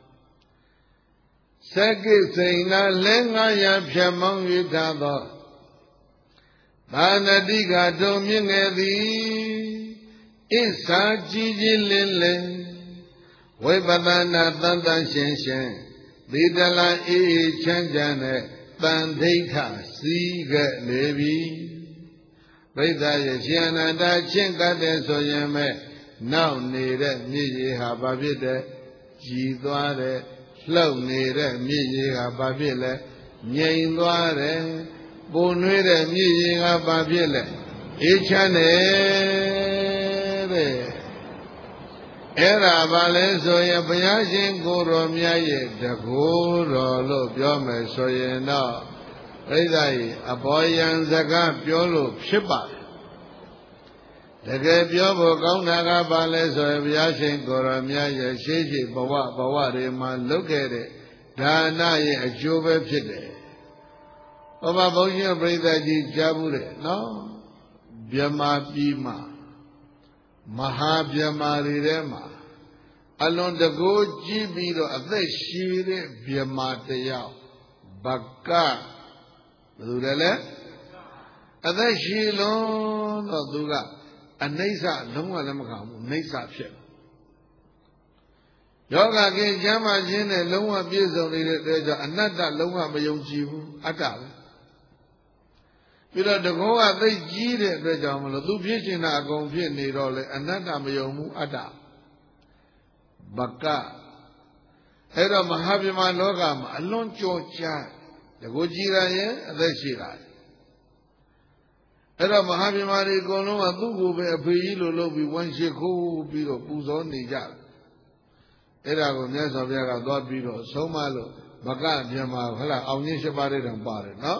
စက္ကိစိန်နာလဲ900ဖြတ်မောင်း၍ထားသောသာနတိကတုံမြင့်ငယ်သည်ဣစာကြီးကြီးလင်းလင်းဝိပဿနာတန်တန်ရှင်းရှင်းသီတလအေးအေးချမ်းချမ်းနဲ့တန်ထိတ်ခစီးခဲ့လေပြီပရိသတ်ရဲ့ရှင်အနန္ဒချင်းကတ်တဲ့ဆိုရင်မဲ့နောက်နေတဲ့မြည်ရည်ဟာဘာဖြစ်တဲ့ကြည်သွားတဲ့လှုပ်နေတဲ့မြည်ရည်ဟာဘာဖြစ်လဲငြိမ်သွားတယ်ပူနွေးတဲ့မြည်ရည်ဟာဘာဖြစ်လဲအေးချမ်းတယ်တဲ့အဲ့ဒါဘာလဲဆိုရင်ဘုရားရှင်ကိုယ်တော်မြတ်ရဲ့တကူတော်လို့ပြောမယ်ဆိုရင်တော့ပရိသတ်ကြီးအဘောယံစကားပြောလို့ဖြစ်ပါတယ်တကယ်ပြောဖို့ကောင်းတာကဘာလဲဆိုရင်ဘုရားရှင်ကိုယ်တော်မြတ်ရဲ့ရှေးရှေးဘဝတွေမှာလုပ်ခဲ့တဲ့ဒါနရဲ့အကျိုးပဲဖြစ်တယ်ဘုရားဘုန်းကြီးပရိသတ်ကြီးကြားဘူးတဲ့နော်မြမပြည်မှာမဟာမြမာတွေထဲမှာအလွန်တကိုးကြည့်ပြီးတော့အသက်ရှည်တဲ့မြမာတယောက်ဘကဘယ်သူလဲအသက်ရှည်လုံးတော့သူကအနိစ္စလုံးဝလည်းမခံဘူးနိစ္စဖြစ်ယောဂကင်းကျမ်းမာခြင်းနဲ့လုံးဝပြည့်စုံနေတဲ့အတွက်ကြောင့်အနတ္တလုံးဝမယုံကြည်ဘူးအတ္တပဲပြီးတော့တကောကသိကြီးတဲ့အတွက်ကြောင့်မလို့သူဖြစ်ချင်တာအကုန်ဖြစ်နေတော့လေအနတ္တမယုံဘူးအတ္တဘကအဲ့တော့မဟာဗြဟ္မာလောကမှာအလွန်ကြောကြားတကောကြီးရရဲ့အသက်ရှိတာအဲ့တော့မဟာဗြဟ္မာတွေအကုန်လုံးကသူ့ကိုပဲအဖေကြီးလိုလုပ်ပြီးဝမ်းရှိခိုးပြီးတော့ပူဇော်နေကြတယ်အဲ့ဒါကိုမြတ်စွာဘုရားကသွားပြီးတော့ဆုံးမလို့ဘကဗြဟ္မာဟုတ်လားအောင်ကြီး7ပါးတဲ့တောင်ပါတယ်နော်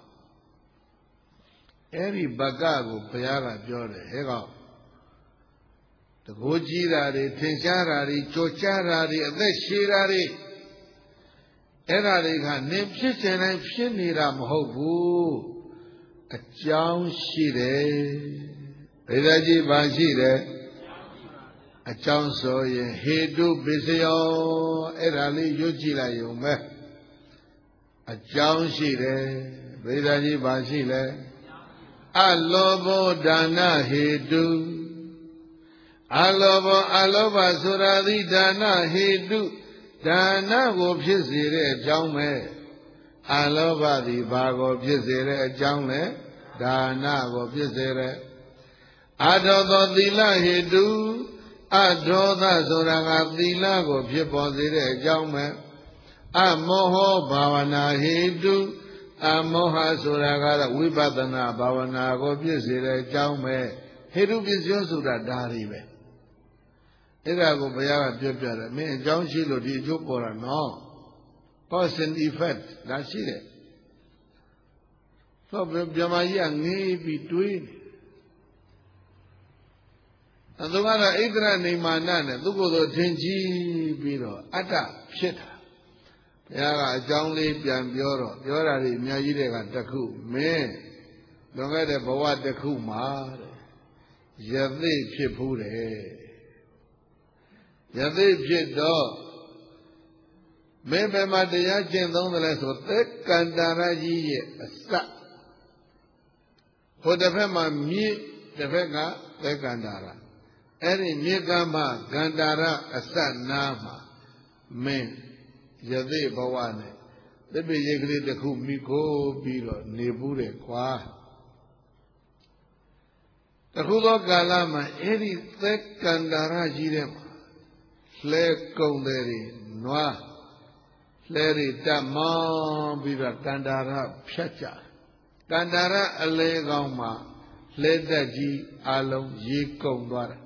အဲ့ဒီဘကကိုဘုရားကပြောတယ်ဟဲ့ကောင်တကိုးကြီးတာတွေထင်ရှားတာတွေကြော်ကြားတာတွေအသက်ရှည်တာတွေအဲ့ဒါတွေကနင်ဖြစ်ချင်တိုင်းဖြစ်နေတာမဟုတ်ဘူးအကြောင်းရှိတယ်ဘယ်သာကြီးပါရှိတယ်အကြောင်းဆိုရင်ဟေတုပစ္စယောအဲ့ဒါလေးရွတ်ကြည့်လိုက်ရုံပဲအကြောင်းရှိတယ်ဘယ်သာကြီးပါရှိလဲအလောဘောဒါနဟေတုအလောဘဆိုတာသည်ဒါနဟေတုဒါနကိုဖြစ်စေတဲ့အကြောင်းပဲအလောဘသည်ဘာကိုဖြစ်စေတဲ့အကြောင်းလဲဒါနကိုဖြစ်စေတဲ့အဒေါသောသီလဟေတုအဒေါသဆိုတာကသီလကိုဖြစ်ပေါ်စေတဲ့အကြောင်းပဲအမောဟဘာဝနာဟေတုအမောဟဆိုတာကတော့ဝိပဿနာဘာဝနာကိုဖြစ်စေတဲ့အကြောင်းပဲဟေတုပစ္စယောဆိုတာဒါတွေပဲအဲ့ဒါကိုဘုရားကပြောပြတယ်မင်းအကြောင်းရှိလို့ဒီအကျိုးပေါ်တာနော် cause and effect ဒါရှိတယ်တော့ဗြဟ္မာကြီးကငေးပြီးတွေးနေသူကတော့ဣဒရနေမာနနဲ့သူကိုယ်သူထင်ကြီးပြီးတော့အတ္တဖြစ်တာဘုရားကအကြောင်းလေးပြန်ပြောတော့ပြောတာတွေအများကြီးတွေကတခုမင်းလွန်ခဲ့တဲ့ဘဝတခုမှာတဲ့ယသိဖြစ်ဖူးတယ်ယသိဖြစ်တော့မင်းဘယ်မှာတရားကျင့်သုံးတယ်လဲဆိုသက်ကန္တာရကြီးရဲ့အစဟိုတစ်ဖက်မှာမြစ်တစ်ဖက်ကသက်ကန္တာရအဲ့ဒီမြစ်ကမ်းမှာကန္တာရအစနာမှာမင်းယသိဘဝနဲ့သစ်ပင်ရိပ်ကလေးတစ်ခုမိခိုးပြီးတော့နေဘူးတယ်ကွာတခုသောကာလမှာအဲ့ဒီသက်ကန္တာရကြီးတဲ့မှာလဲကုံတယ်တွေနွားလဲတွေတက်မောင်းပြီးတော့ကန္တာရဖြတ်ကြကန္တာရအလေကောင်းမှာလဲတက်ကြီးအလုံးရေကုန်သွားတယ်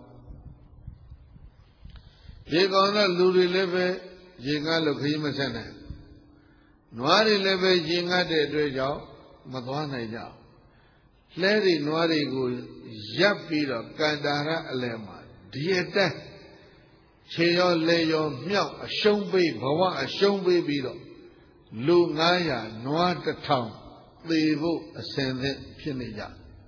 ရေကုန်တော့လူတွေလည်းပဲရေငါလို့ခရီးမဆက်နိုင်နွားတွေလည်းပဲရေငါတဲ့အတွက်ကြောင့်မသွားနိုင်ကြလဲတွေနွားတွေကိုရပ်ပြီးတော့ကန္တာရအလယ်မှာဒီအတက်ခြေရောလက်ရောမြောက်အရှုံးပေးဘဝအရှုံးပေးပြီးတော့လူ900နွား1000သေဖို့အစဉ်သင့်ဖြစ်နေကြ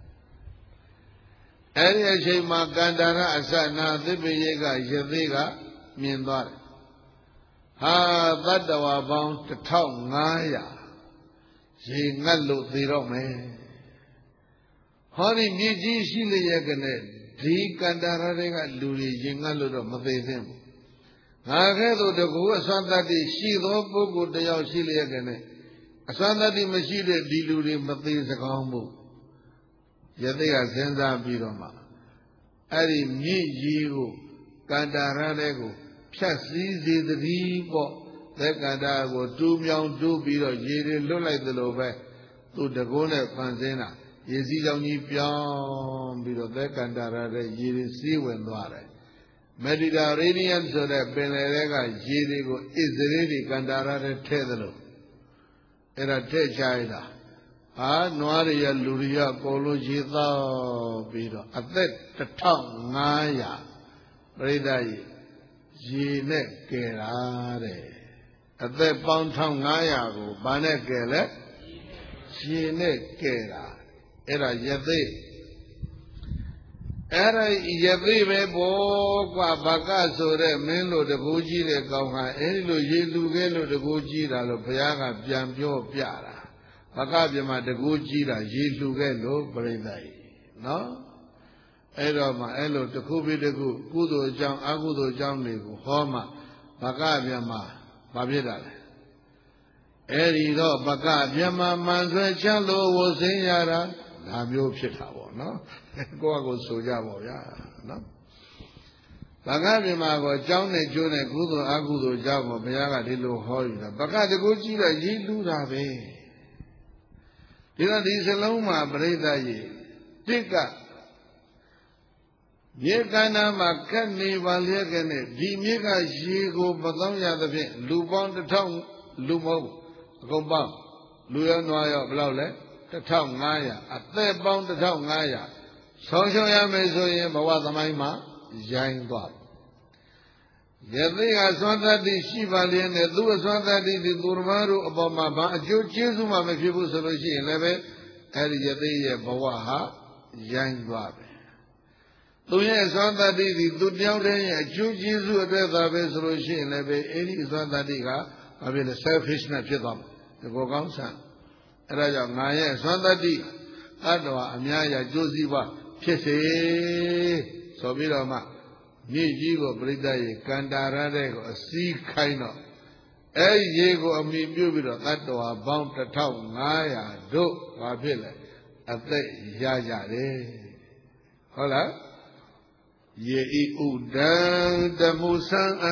အဲ့ဒီအချိန်မှာကန္တာရအစနာသစ်ပင်ရိတ်ကယသိကမြင်သွားတယ်ဟာတတ္တဝါပေါင်း1500ရေငတ်လို့သေတော့မယ်ဟောဒီမြေကြီးရှိလျက်ကနဲ့ဒီကန္တာရတွေကလူတွေရေငတ်လို့တော့မသေသင့်ဘူးငါကဲ့သို့တကူအစွမ်းတတ္တိရှိသောပုဂ္ဂိုလ်တယောက်ရှိလျက်ကနဲ့အစွမ်းတတ္တိမရှိတဲ့ဒီလူတွေမသေးစကောင်းဘူးယသိကစဉ်းစားပြီးတော့မှအဲ့ဒီမြင့်ကြီးကိုကန္တာရတွေကိုဖြတ်စည်းစေတည်းပေါ့သက်ကန္တာကိုတူးမြောင်းတူးပြီးတော့ရေတွေလွတ်လိုက်သလိုပဲသူတကုန်းနဲ့ဖန်ဆင်းတာရေစည်းကြောင်ကြီးပြောင်းပြီးတော့သက်ကန္တာရတဲ့ရေတွေစီးဝင်သွားတယ်မက်ဒီတာရေနီယန်ဆိုတဲ့ပင်လယ်ထဲကရေတွေကိုအစ္စရေးတွေကန္တာရတဲ့ထဲသလိုအဲ့ဒါထဲချရတာဟာနွားတွေရလူတွေရအကုန်လုံးရေသောပြီးတော့အသက်1500ပြိဿရေနဲ့ကယ်တာတဲ့အသက်ပေါင်း1500ကိုဘာနဲ့ကယ်လဲရေနဲ့ကယ်တာအဲ့ဒါယသိအဲ့ဒါယသိပဲပေါ့ကွာဘကဆိုတဲ့မင်းတို့တကူကြီးတဲ့ကောင်ကအဲ့ဒီလိုရေလူခဲ့လို့တကူကြီးတာလို့ဘုရားကပြန်ပြောပြတာဘကပြမတကူကြီးတာရေလူခဲ့လို့ပြိဿနော်အဲ့တော့မှအဲ့လိုတစ်ခုပြီးတစ်ခုကုသိုလ်အကြောင်းအကုသိုလ်အကြောင်းတွေကိုဟောမှဘကပြမဘာဖြစ်တာလဲအဲ့ဒီတော့ဘကပြမမှန်ဆွဲချလို့ဝဆင်းရတာဒါမျိုးဖြစ်တာပေါ့နော်ကိုယ့်အကိုဆိုကြပါဗျာနော်ဘကပြမကိုအကြောင်းနဲ့ကျိုးနဲ့ကုသိုလ်အကုသိုလ်အကြောင်းကိုဘုရားကဒီလိုဟောယူတာဘကတကူကြီးတော့ရေးလူတာပဲဒီတော့ဒီစလုံးမှာပြိဿကြီးတစ်ကမြေကန္နာမှာကတ်နေပါလျက်ကနဲ့ဒီမြေကရေကိုမသောရသဖြင့်လူပေါင်း1000လူမဟုတ်အကုန်ပေါင်းလူရောနွားရောဘယ်လောက်လဲ1500အသက်ပေါင်း1500ဆုံးရှုံးရမယ်ဆိုရင်ဘဝသမိုင်းမှာရိုင်းသွားယသိကစွမ်းသတ္တိရှိပါလျက်နဲ့သူ့အစွမ်းသတ္တိဒီသူတော်ဘာတို့အပေါ်မှာဘာအကျိုးကျေးဇူးမှမဖြစ်ဘူးဆိုလို့ရှိရင်လည်းပဲအဲ့ဒီယသိရဲ့ဘဝဟာရိုင်းသွားပဲသူရဲ့စွမ်းတတ္တိဒီသူတယောက်တည်းရဲ့အကျိုးကျေးဇူးအတွက်သာပဲဆိုလို့ရှိရင်လည်းပဲအဲ့ဒီစွမ်းတတ္တိကဘာဖြစ်လဲ selfishness ဖြစ်သွားမှာဒီကိုကောင်းဆန်းအဲ့ဒါကြောင့်ငါရဲ့စွမ်းတတ္တိအတ္တဝအများကြီးကျိုးစီးပွားဖြစ်စေဆိုပြီးတော့မှမြေကြီးကိုပြိတ္တရေကန္တာရတဲ့ကိုအစည်းခိုင်းတော့အဲ့ဒီရေကိုအမိပြုပြီးတော့တတ္တဝပေါင်း1500တို့ဘာဖြစ်လဲအသက်ရကြတယ်ဟုတ်လားယေဤဥဒံတမှုဆံအံ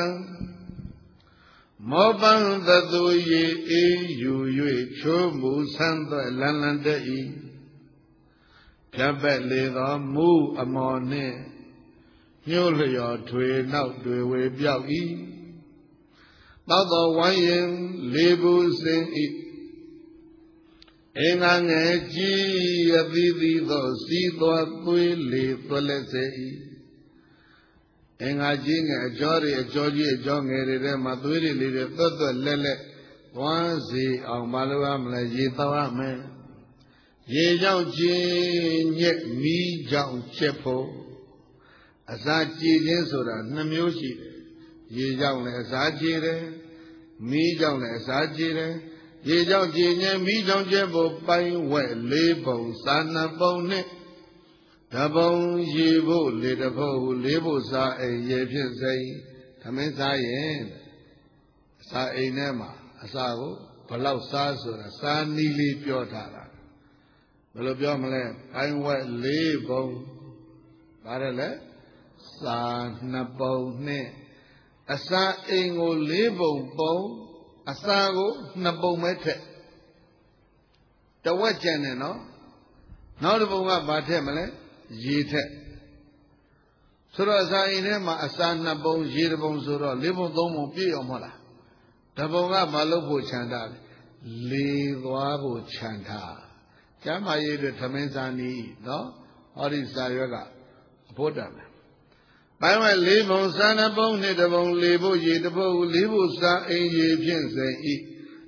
မောပံသတုယေအေးယူ၍ချိုးမှုဆန်းသွဲ့လန်လန်တည်းဤဖြတ်ပက်လေသောမူအမော်နှင့်ညှို့လျော်ထွေနောက်တွေဝေပြောက်ဤသောသောဝိုင်းရင်လေးဘူးစင်ဤအင်္ဂငယ်ကြီးအသီးသီးသောစီးသွားသွေးလေသွက်လက်စေဤအင်္ဂါကြီးငယ်အကျော်တွေအကျော်ကြီးအကျော်ငယ်တွေထဲမှာသွေးတွေလေးတွေသွက်သွက်လက်လက်ဝမ်းစီအောင်မလုပ်ရမလဲရေတောက်ရမယ်ရေကြောင့်ချင်းညက်မီးကြောင့်ချက်ဖို့အစာကြည်ခြင်းဆိုတာ2မျိုးရှိတယ်ရေကြောင့်လည်းအစာကြည်တယ်မီးကြောင့်လည်းအစာကြည်တယ်ရေကြောင့်ကြည်ခြင်းမီးကြောင့်ချက်ဖို့ပိုင်းဝက်4ပုံစာ2ပုံနဲ့တပုံရေဖို့လေတဖို့4ဖို့စာအိမ်ရေဖြစ်စိမ့်သမင်းစားရင်စာအိမ်ထဲမှာအစာကိုဘလောက်စားဆိုတာစာနီးလေးပြောထားတာဘယ်လိုပြောမလဲပိုင်းဝက်4ပုံပါတယ်လေစာ2ပုံနဲ့အစာအိမ်ကို4ပုံပုံအစာကို2ပုံပဲထက်တဝက်ကျန်တယ်နော်နောက်တစ်ပုံကဘာထက်မလဲရေထက်ဆိုတော့အစာအိမ်ထဲမှာအစာ2ပုံရေ1ပုံဆိုတော့4ပုံ3ပုံပြည့်အောင်မဟုတ်လားတပုံကမလုပ်ဖို့ခြံထားတယ်လေသွားဖို့ခြံထားကျမ်းမာရေးတွေသမင်းစာနီးနော်ဟောဒီစာရွက်ကအဖို့တတ်တယ်ပိုင်းဝဲ4ပုံစာ2ပုံနဲ့1ပုံ4ဖို့ရေ1ပုံ4ဖို့စာအိမ်ရေဖြင့်စေဤ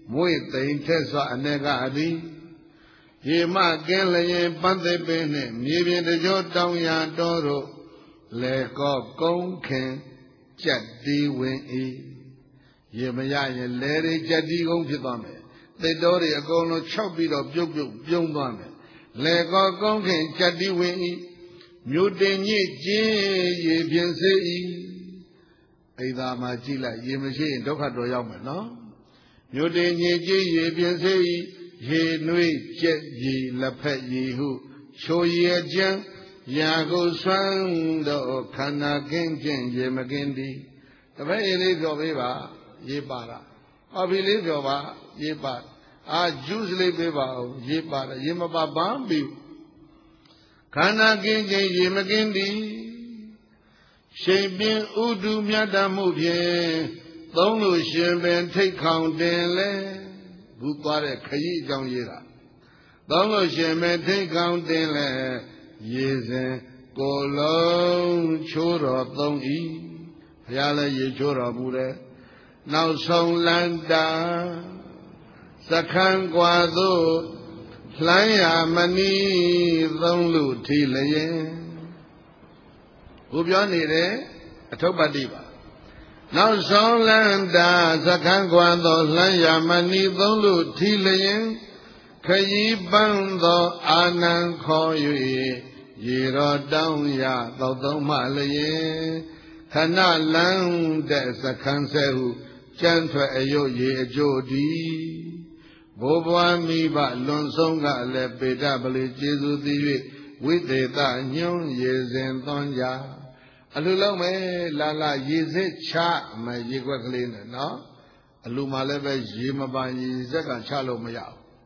မွေသိမ့်ထက်စွာအနေကအသည်ရေမကင်းလျင်ပန်းသိပင်နှင့်မြေပြင်တကြောတောင်ရတော်တို့လေကောကုန်းခင်ကြက်တီးဝင်၏ရေမရရင်လေတွေကြက်တီးကုန်းဖြစ်သွားမယ်သစ်တော်တွေအကုန်လုံးခြောက်ပြီးတော့ပြုတ်ပြုံးသွားမယ်လေကောကုန်းခင်ကြက်တီးဝင်၏မြို့တင်ညစ်ကျင်းရေပြင်းစေ၏အိသာမှာကြည့်လိုက်ရေမရှိရင်ဒုက္ခတော်ရောက်မယ်နော်မြို့တင်ညစ်ကျင်းရေပြင်းစေ၏ရေနွေးကျက်ရေလက်ဖက်ရေဟုချိုရည်ကျန်းရာကိုဆွမ်းတော့ခန္ဓာကင်းကျင်ရေမကင်းသည်တပည့်ရေလေးပြောပေးပါရေပါတာဟောပြီလေးပြောပါရေပါဂျူးစလေးပေးပါအောင်ရေပါတာရေမပါဘာမှပြီခန္ဓာကင်းကျင်ရေမကင်းသည်ရှိန်ပြင်းဥဒုမြတ်တမှုဖြင့်သုံးလို့ရှင်ပင်ထိတ်ခေါင်တင်လဲဘူးသွားတဲ့ခရီးအကြောင်းရေးတာသုံးလို့ရှင်ပင်ထိတ်ခေါင်တင်လဲရေစဉ်ကိုလုံးချိုးတော်သုံး၏ဘုရားလည်းရေချိုးတော်မူတယ်နောက်ဆုံးလန္တာစခန်းကွာသို့လှမ်းရမနီးသုံးလူထီလျင်ဘုပြောနေတယ်အထုပ္ပတ္တိပါနောက်ဆုံးလန္တာစခန်းကွာသို့လှမ်းရမနီးသုံးလူထီလျင်ခရီးပန်းသောအာနံခေါ်၍ရေတော်တောင်းရသောသုံးမှလျင်ခဏလန်းတဲ့စခန်းဆဲဟုကြမ်းထွက်အယုတ်ရေအကျိုးဒီဘိုးဘွားမိဘလွန်ဆုံးကလည်းပေတပလီကျေးဇူးသည်၍ဝိသေသညွန်းရေစဉ်သွန်ကြအလူလုံးမယ်လာလာရေစစ်ချမရေခွက်ကလေးနဲ့နော်အလူမှလည်းပဲရေမပါရေစက်ကချလို့မရ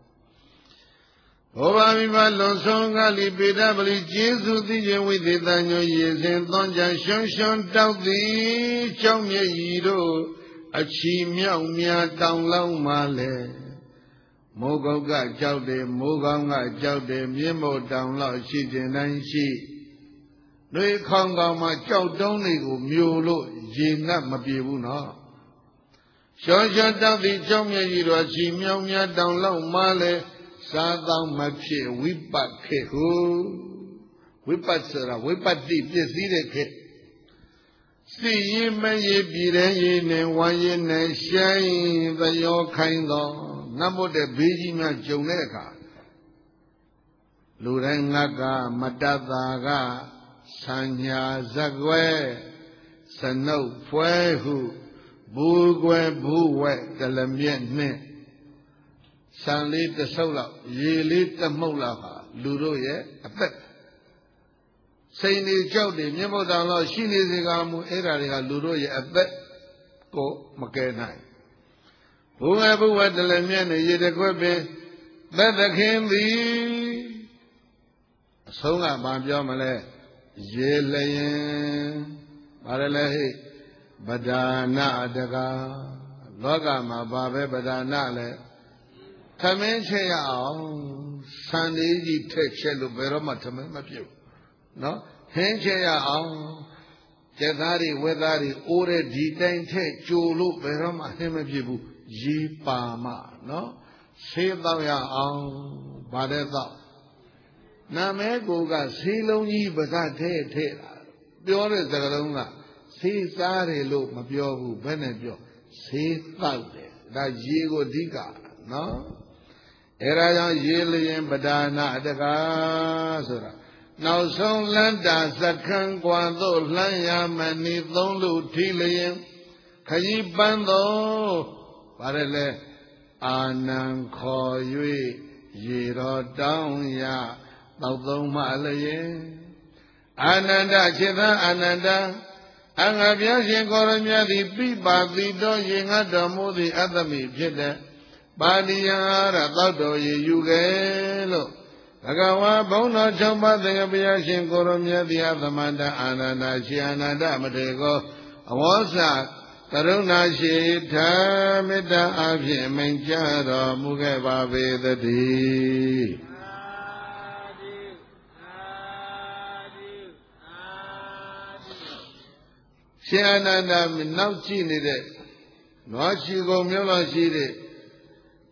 ဘူးဘောဘာမိဘလွန်ဆုံးကလိပေတပလီကျေးဇူးသည်ခြင်းဝိသေသညွန်းရေစဉ်သွန်ကြရွှွန်းရွှွန်းတောက်သည်ကြောင့်မျက်ရည်တို့အချီမြောက်များတောင်လောင်းမှလဲမိုးကုတ်ကကြောက်တယ်မိုးကောင်းကကြောက်တယ်မြင်းမို့တောင်လောက်ရှိခြင်းတိုင်းရှိတွေခေါင်ကောင်မှာကြောက်တုံးတွေကိုမျိုးလို့ရေငတ်မပြေဘူးနော်ရှောရှောတောက်သည်ကြောင့်မျက်ရည်တို့အချီမြောက်များတောင်လောက်မှလဲစားသောမဖြစ်ဝိပတ်ခေဟုဝိပတ်ဆိုတာဝိပတ်တိပစ္စည်းတဲ့ခေစီရင်မရေပြည်တဲ့ရေနဲ့ဝါရင်နဲ့ရှိုင်းသရောခိုင်းသောငတ်မို့တဲ့ဘေးကြီးများကြုံတဲ့အခါလူတိုင်းငတ်ကမတတ်တာကဆံညာဇက်ွယ်စနုပ်ဖွဲဟုဘူးွယ်ဘူးဝဲတလမြက်နဲ့ဆံလေးတဆုပ်လောက်ရေလေးတမှုတ်လောက်ဟာလူတို့ရဲ့အသက်စိန်တွေကြောက်တွေမျက်မှောက်တောင်လောက်ရှိနေစေကမူအဲ့ဓာတွေကလူတို့ရဲ့အသက်ကိုမကယ်နိုင်ဘုဝဲဘုဝဲတလည်းမြဲနေရေတကွက်ပင်သက်သခင်သည်အဆုံးကဘာပြောမလဲရေလျင်ဘာလဲဟိပဒါနာတကာလောကမှာဘာပဲပဒါနာလဲထမင်းချက်ရအောင်စံလေးကြီးထက်ချက်လို့ဘယ်တော့မှထမင်းမပြုတ်နော်ဟင်းချက်ရအောင်ကျက်သားတွေဝက်သားတွေအိုးတဲ့ဒီတိုင်းထက်ကြိုလို့ဘယ်တော့မှဟင်းမဖြစ်ဘူးရေပါမနော်ဆေးတော့ရအောင်ဗါတဲ့တော့နာမဲကိုကဆေးလုံးကြီးပါးစပ်ထဲလာပြောတဲ့စကားလုံးကဆေးစားတယ်လို့မပြောဘူးဘယ်နဲ့ပြောဆေးတောက်တယ်ဒါရေကိုအဓိကနော်အဲဒါကြောင့်ရေလျင်ပဒါနာတကားဆိုတာနောက်ဆုံးလန္တာစခန်းကွာသို့လှမ်းရမနီသုံးလူထီလျင်ခကြီးပန်းသောဗါရလဲအာနံခေါ်၍ရေတော်တောင်းရတောက်သုံးမှလျင်အာနန္ဒခြေသာအာနန္ဒအငါပြရှင်ကိုရမြတ်သည်ပိပါတိတော်ရေငတ်တော်မူသည့်အတ္တမိဖြစ်တဲ့ပါဠိယရသောတော်ရေယူခဲ့လို့ဘဂဝါဘုံတော်၆ပါးသင်္ကဘုရားရှင်ကိုရမြတ်သည်အသမန္တအာနန္ဒရှင်အာနန္ဒမထေကောအဝေါစကရုဏာရှိထမေတ္တာအဖြင့်မိန်ကြားတော်မူခဲ့ပါပေသတည်းရှင်အာနန္ဒနောက်ကြည့်နေတဲ့နွားရှိကုန်မြို့လောက်ရှိတဲ့ဘုရားရှင်ကိုရမြတ်သည်အတ္တမိဖြစ်တဲ့ပါဠိယရသောတော်ရေယူခဲ့လို့ဘဂဝါဘုံတော်၆ပါးသင်္ကဘုရားရှင်ကိုရမြတ်သည်အသမန္တအာနန္ဒမထေကောအဝေါစကရုဏာရှိထမေတ္တာအဖြင့်မိန်ကြားတော်မူခဲ့ပါပေသတည်းရှင်အာနန္ဒနောက်ကြည့်နေတဲ့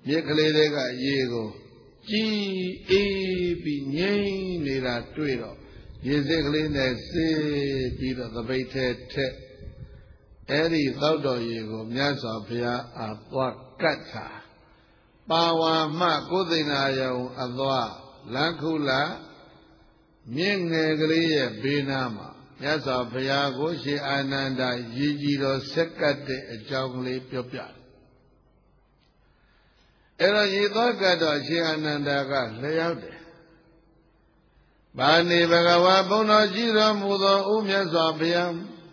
မြစ်ကလေးတွေကရေကိုကြည်အေးပြီးငြိမ့်နေတာတွေ့တော့ရေစစ်ကလေးနဲ့စေးပြီးတော့သပိတ်ထဲထက်အဲ့ဒီသောက်တော်ရေကိုမြတ်စွာဘုရားအားသွားကတ်တာပါဝါမှကိုယ်သိဏယုံအသွားလမ်းခုလာမြင့်ငယ်ကလေးရဲ့ဘေးနားမှာမြတ်စွာဘုရားကိုရှင်အာနန္ဒာရည်ကြည်တော်ဆက်ကတ်တဲ့အကြောင်းကလေးပြောပြတယ်အဲ့တော့ရေသွားကတ်တော့ရှင်အာနန္ဒာကလျှောက်တယ်ဗာဏိဘဂဝါဘုန်းတော်ရှိတော်မူသောဥမြတ်စွာဘုရား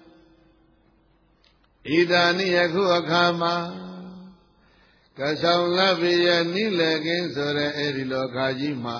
ဣဒာနိယခုအခါမှာကဆောင်လပိယနိလေကင်းဆိုတဲ့အဲ့ဒီလောကကြီးမှာ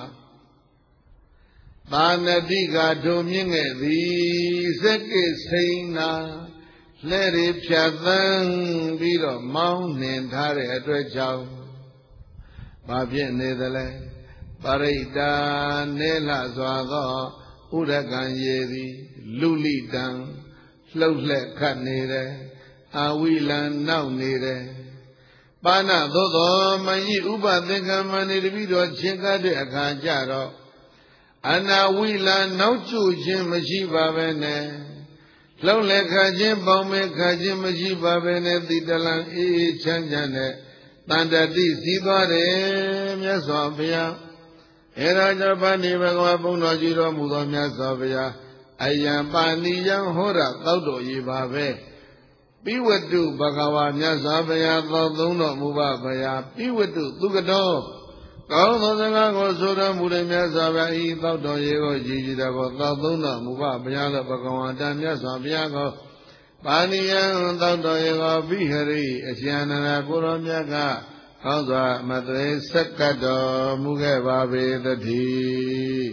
သာနတိကဒုံမြင့်ခဲ့သည်စက္ကိစိန်နာလှဲ့ရဖြတ်သန်းပြီးတော့မောင်းနှင်ထားတဲ့အတွက်ကြောင့်ဘာဖြစ်နေသလဲပရိတ္တာနေလစွာသောဥဒကံရေသည်လူလိတံလှုပ်လှဲ့ခတ်နေတယ်အဝိလံနောက်နေတယ်ပါဏသို့သောမယိဥပသင်္ကမနေတပိတော်ချင်းကားတဲ့အခါကြတော့အနာဝိလံနောက်ကျခြင်းမရှိပါပဲနဲ့လှုပ်လှဲ့ခတ်ခြင်းပေါင်းမဲ့ခတ်ခြင်းမရှိပါပဲနဲ့တိတလံအေးအေးချမ်းချမ်းနဲ့တန်တတိစီးသွားတယ်မြတ်စွာဘုရားအဲဒါကြောင့်ဗာဏိဘဂဝါဘုန်းတော်ကြီးတော်မူသောမြတ်စွာဘုရားအယံပါဏိယံဟောရသောက်တော်ကြီးပါပဲပိဝတ္တုဘဂဝါမြတ်စွာဘုရားသောသုံးတော်မူပါဘုရားပိဝတ္တုသုကတောကောင်းသောစကားကိုဆိုတော်မူတဲ့မြတ်စွာဘုရားဤသောက်တော်ကြီးကိုကြည်ကြည်တော်ကိုသောသုံးတော်မူပါဘုရားလို့ဘဂဝါတမြတ်စွာဘုရားကိုပါဏိယံသောက်တော်ကြီးကိုပိဟရိအရှင်အနန္ဒကိုရောမြတ်ကကောင်းစွာမသွေဆက်ကတ်တော်မူခဲ့ပါပေသတည်း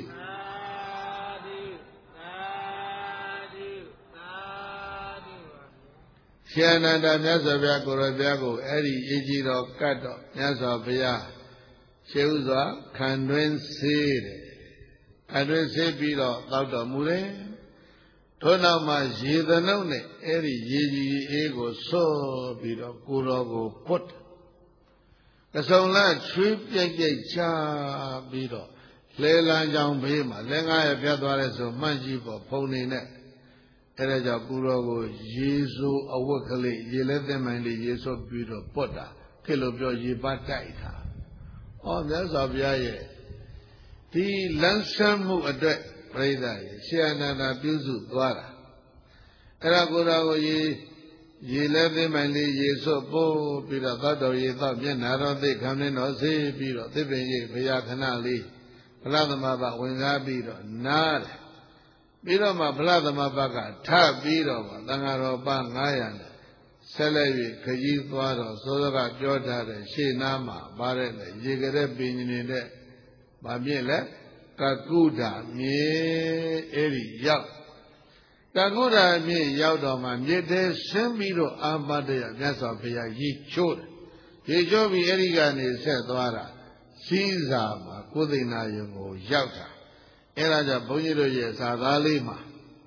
ရှင်အနန္ဒမြတ်စွာဘုရားကိုရောဘုရားကိုအဲ့ဒီရေးကြည့်တော်ကတ်တော်မြတ်စွာဘုရားရှေးဥစွာခံတွင်ဆေးတယ်ခံတွင်ဆေးပြီးတော့တောက်တော်မူတယ်ထို့နောက်မှာရေသနုတ်နဲ့အဲ့ဒီရေကြီးအေးကိုဆော့ပြီးတော့ကိုတော်ကိုပွတ်ကစုံလချွေးပြိုက်ပြိုက်ချပြီးတော့လဲလန်းကြောင်ဘေးမှာလက်ငါးရပြတ်သွားတဲ့ဆိုမှန့်ကြည့်ပေါ့ဖုံနေနဲ့အဲ့ဒါကြောင့်ကိုတော်ကိုရေစိုးအဝတ်ကလေးရေလက်သင်မိုင်လေးရေစိုးပြီးတော့ပွတ်တာခေလို့ပြောရေပတ်တိုက်တာဩမြတ်စွာဘုရားရဲ့ဒီလမ်းဆန်းမှုအတွက်ပြိဿရေရှင်အနန္ဒာပြုစုသွားတာအဲ့ဒါကိုတော်ကိုရေလက်သင်မိုင်လေးရေစွတ်ပို့ပြီးတော့သတ်တော်ရေသောမျက်နာတော်သိခံနေတော်စေပြီးတော့သစ်ပင်ကြီးဘုရားခဏလေးဗလသမဘဝင်ကားပြီးတော့နားတယ်ပြီးတော့မှဗလသမဘကထပြီးတော့သံဃာတော်ပါ900နဲ့ဆက်လက်၍ခကြီးသွားတော့သောသောကပြောထားတဲ့ရှေ့နားမှာဗါတဲ့ရေကြတဲ့ပင်နေတဲ့ဗာမြင့်လဲကကုဒာမြေအဲ့ဒီရောက်ကကုဒာမြေရောက်တော့မှမြစ်ထဲဆင်းပြီးတော့အာမတရမြတ်စွာဘုရားရေချိုးတယ်ရေချိုးပြီးအဲ့ဒီကနေဆက်သွားတာစီးစာမှာကိုသိဏယုံကိုရောက်တာအဲ့ဒါကြောင့်ဘုန်းကြီးတို့ရဲ့ဇာသားလေးမှာ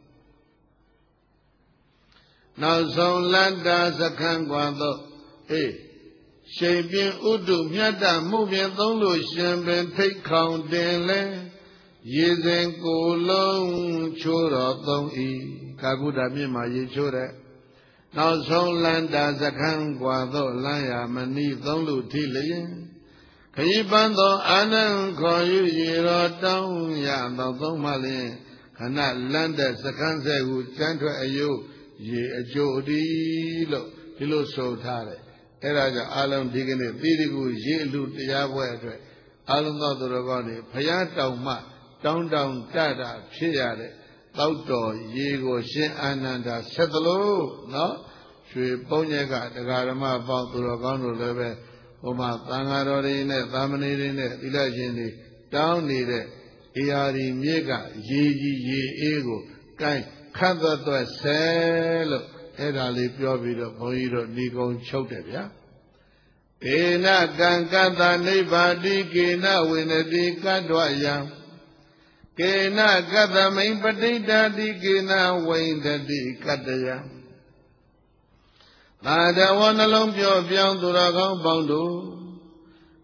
နောက်ဆုံးလန္တာစခန်းကွာတော့ရှိန်ပြင်းဥတုမြတ်တမှုဖြင့်သုံးလို့ရှင်ပင်ထိတ်ခေါင်တင်လဲရေစဉ်ကိုလုံးချိုးတော်သုံးဤကာကုဒမြင့်မှာရေချိုးတဲ့နောက်ဆုံးလန္တာစခန်းကွာတော့လမ်းရမဏိသုံးလို့ထိလျင်ခရီးပန်းသောအာနံခေါ်ယူရေတော်တောင်းရသောသုံးမှလျင်ခဏလန့်တဲ့စခန်းဆက်ဟုကျမ်းထွက်အယုရေအကျိုးဒီလို့ဒီလိုဆိုထားတယ်အဲ့ဒါကြောင့်အာလုံးဒီကနေ့သီရိကုရေအလူတရားပွဲအတွက်အာလုံးသောသူတော်ကောင်းတွေဘုရားတောင်မှတောင်းတတာဖြစ်ရတဲ့တောက်တော်ရေကိုရှင်အာနန္ဒာဆက်သလိုနော်ရွှေပုံညက်ကတရားဓမ္မပေါင်းသူတော်ကောင်းတို့လည်းပဲဟိုမှာသံဃာတော်တွေနဲ့သာမဏေတွေနဲ့သီလရှင်တွေတောင်းနေတဲ့အေယာရီမြေကရေကြီးရေအေးကိုကိုင်းခတ်သွက်ဆဲလို့အဲ့ဒါလေးပြောပြီးတော့ဘုန်းကြီးတို့ဏီကုံချုပ်တယ်ဗျာကေနကံကတ္တနိဗ္ဗာတိကေနဝိနတိကတ္တဝယံကေနကတ္တမိန်ပဋိဒာတိကေနဝိန္ဒတိကတ္တယံသာတဝနှလုံးပြောင်းသူတော်ကောင်းပေါင်းတို့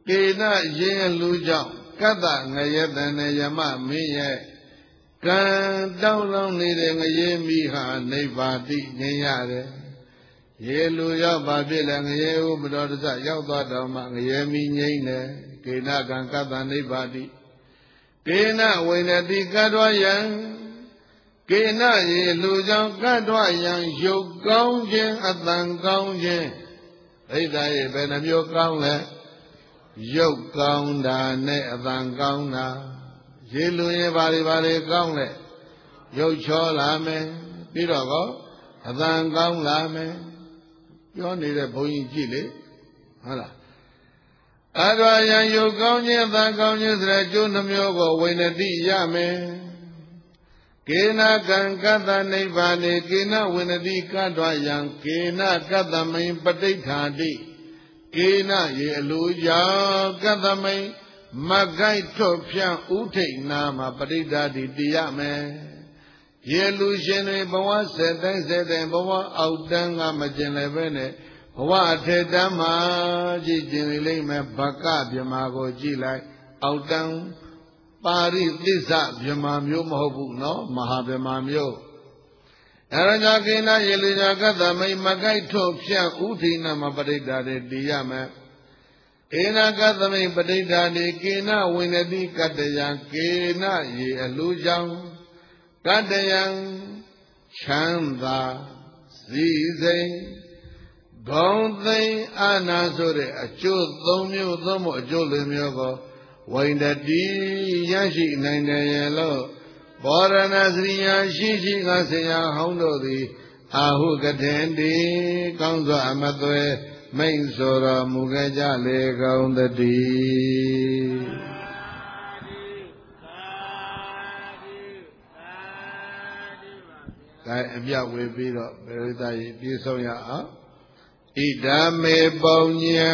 ကေနရင်လူကြောင့်ကတ္တငရဲတန်ယမမင်းရဲ့ကံတောင်းလောင်းနေတဲ့ငရဲမိဟာနိဗ္ဗာတိငြိမ်းရတယ်ရေလူရောက်ပါဖြစ်လဲငရဲဥပဒေတစရောက်သွားတော့မှငရဲမိငြိမ်းတယ်ကေနကံကတ္တနိဗ္ဗာတိကေနဝိနတိကတ္တဝယံကေနရေလူကြောင့်ကတ္တဝယံရုပ်ကောင်းခြင်းအတန်ကောင်းခြင်းဣဒ္ဓရေဘယ်နှမျိုးကောင်းလဲရုပ်ကောင်းတာနဲ့အတန်ကောင်းတာရေလူရင်ဘာတွေကောင်းလဲရုပ်ချောလာမယ်ပြီးတော့ကောအတန်ကောင်းလာမယ်ပြောနေတဲ့ဘုန်းကြီးကြည့်လေဟုတ်လားအတ္တယံရုပ်ကောင်းခြင်းအတန်ကောင်းခြင်းဆိုတဲ့ကျိုးနှမျိုးကိုဝိနတိရမယ်ကေနကံကတ္တနိဗ္ဗာနေကေနဝိနတိကတ္တယံကေနကတ္တမိန်ပဋိဋ္ဌာတိကေနရေအလိုကြောင့်ကတ္တမိန်မကိုက်ထွတ်ဖြန့်ဥထိတ်နာမှာပဋိဋ္ဌာတိတည်ရမယ်ရေလူရှင်တွေဘဝဆက်တိုင်းဘဝအောက်တန်းကမကျင်လည်းပဲနဲ့ဘဝအထက်တန်းမှာကြည်ကျင်လိမ့်မယ်ဘကဗြဟ္မာကိုကြည့်လိုက်အောက်တန်းပါရိသစ္စာဗြဟ္မာမျိုးမဟုတ်ဘူးနော်မဟာဗြဟ္မာမျိုးအဲဒါကြောင့်ကိနာရေလူညာကတ္တမိန်မကိုက်ထုတ်ဖြန့်ဥထိနာမှာပဋိဋ္ဌာတိတည်ရမယ်ကေနကတ္တမိန်ပဋိဋ္ဌာတိကေနဝိနတိကတ္တယံကေနရေအလူကြောင့်ကတ္တယံချမ်းသာစည်းစိမ်ဂုံသိမ်အာနာဆိုတဲ့အကျိုး၃မျိုးသုံးဖို့အကျိုး၄မျိုးကိုဝိန္ဒတိရရှိနိုင်တယ်ရဲ့လို့ဘောရဏစရိယာရှိကဆရာဟောင်းတို့သည်အာဟုကထေတိကောင်းစွာအမသွဲမိန့်ဆိုတော်မူခဲ့ကြလေကုန်သတည်းဒါအပြဝေပြီးတော့ပရိသတ်ကြီးပြေဆုံးရအောင်ဣဒာမေပုံညံ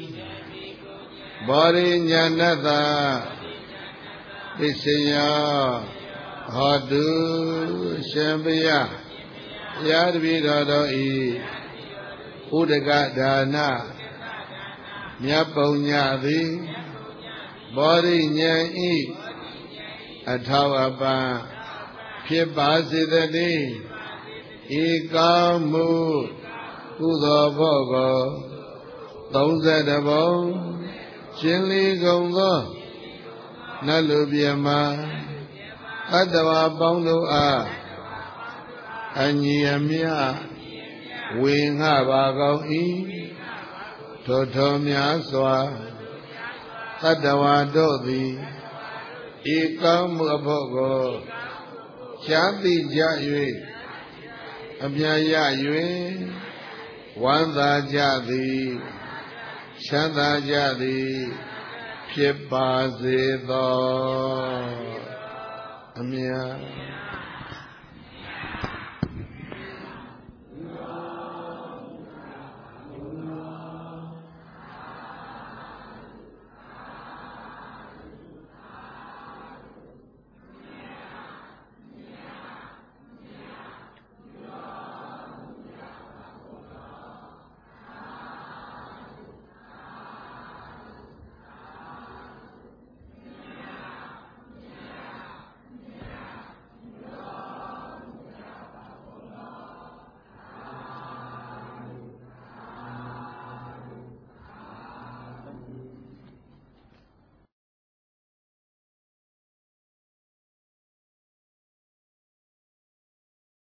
ဘောရိညာဏတ္တပစ္စယဟောတုရှင်ဘုရားဘုရားတပည့်တော်တို့ဤဥဒကဒါနမြတ်ပုံညသည်ဘောရိညာဤအထောက်အပံ့ဖြစ်ပါစေတည်းဤကောင်းမှုကုသိုလ်ဖို့ကို32ဘုံရှင်လီကုန်သောနတ်လူပြမအတ္တဝါပေါင်းတို့အားအညီအမျှဝေငှပါကောင်း၏ထိုထောများစွာအတ္တဝါတို့သည်ဤကောင်းမှုအဖို့ကိုရှားသိကြ၍အမြတ်ရ၍ဝမ်းသာကြသည်ချမ်းသာကြသည်ဖြစ်ပါစေသောအမြတ်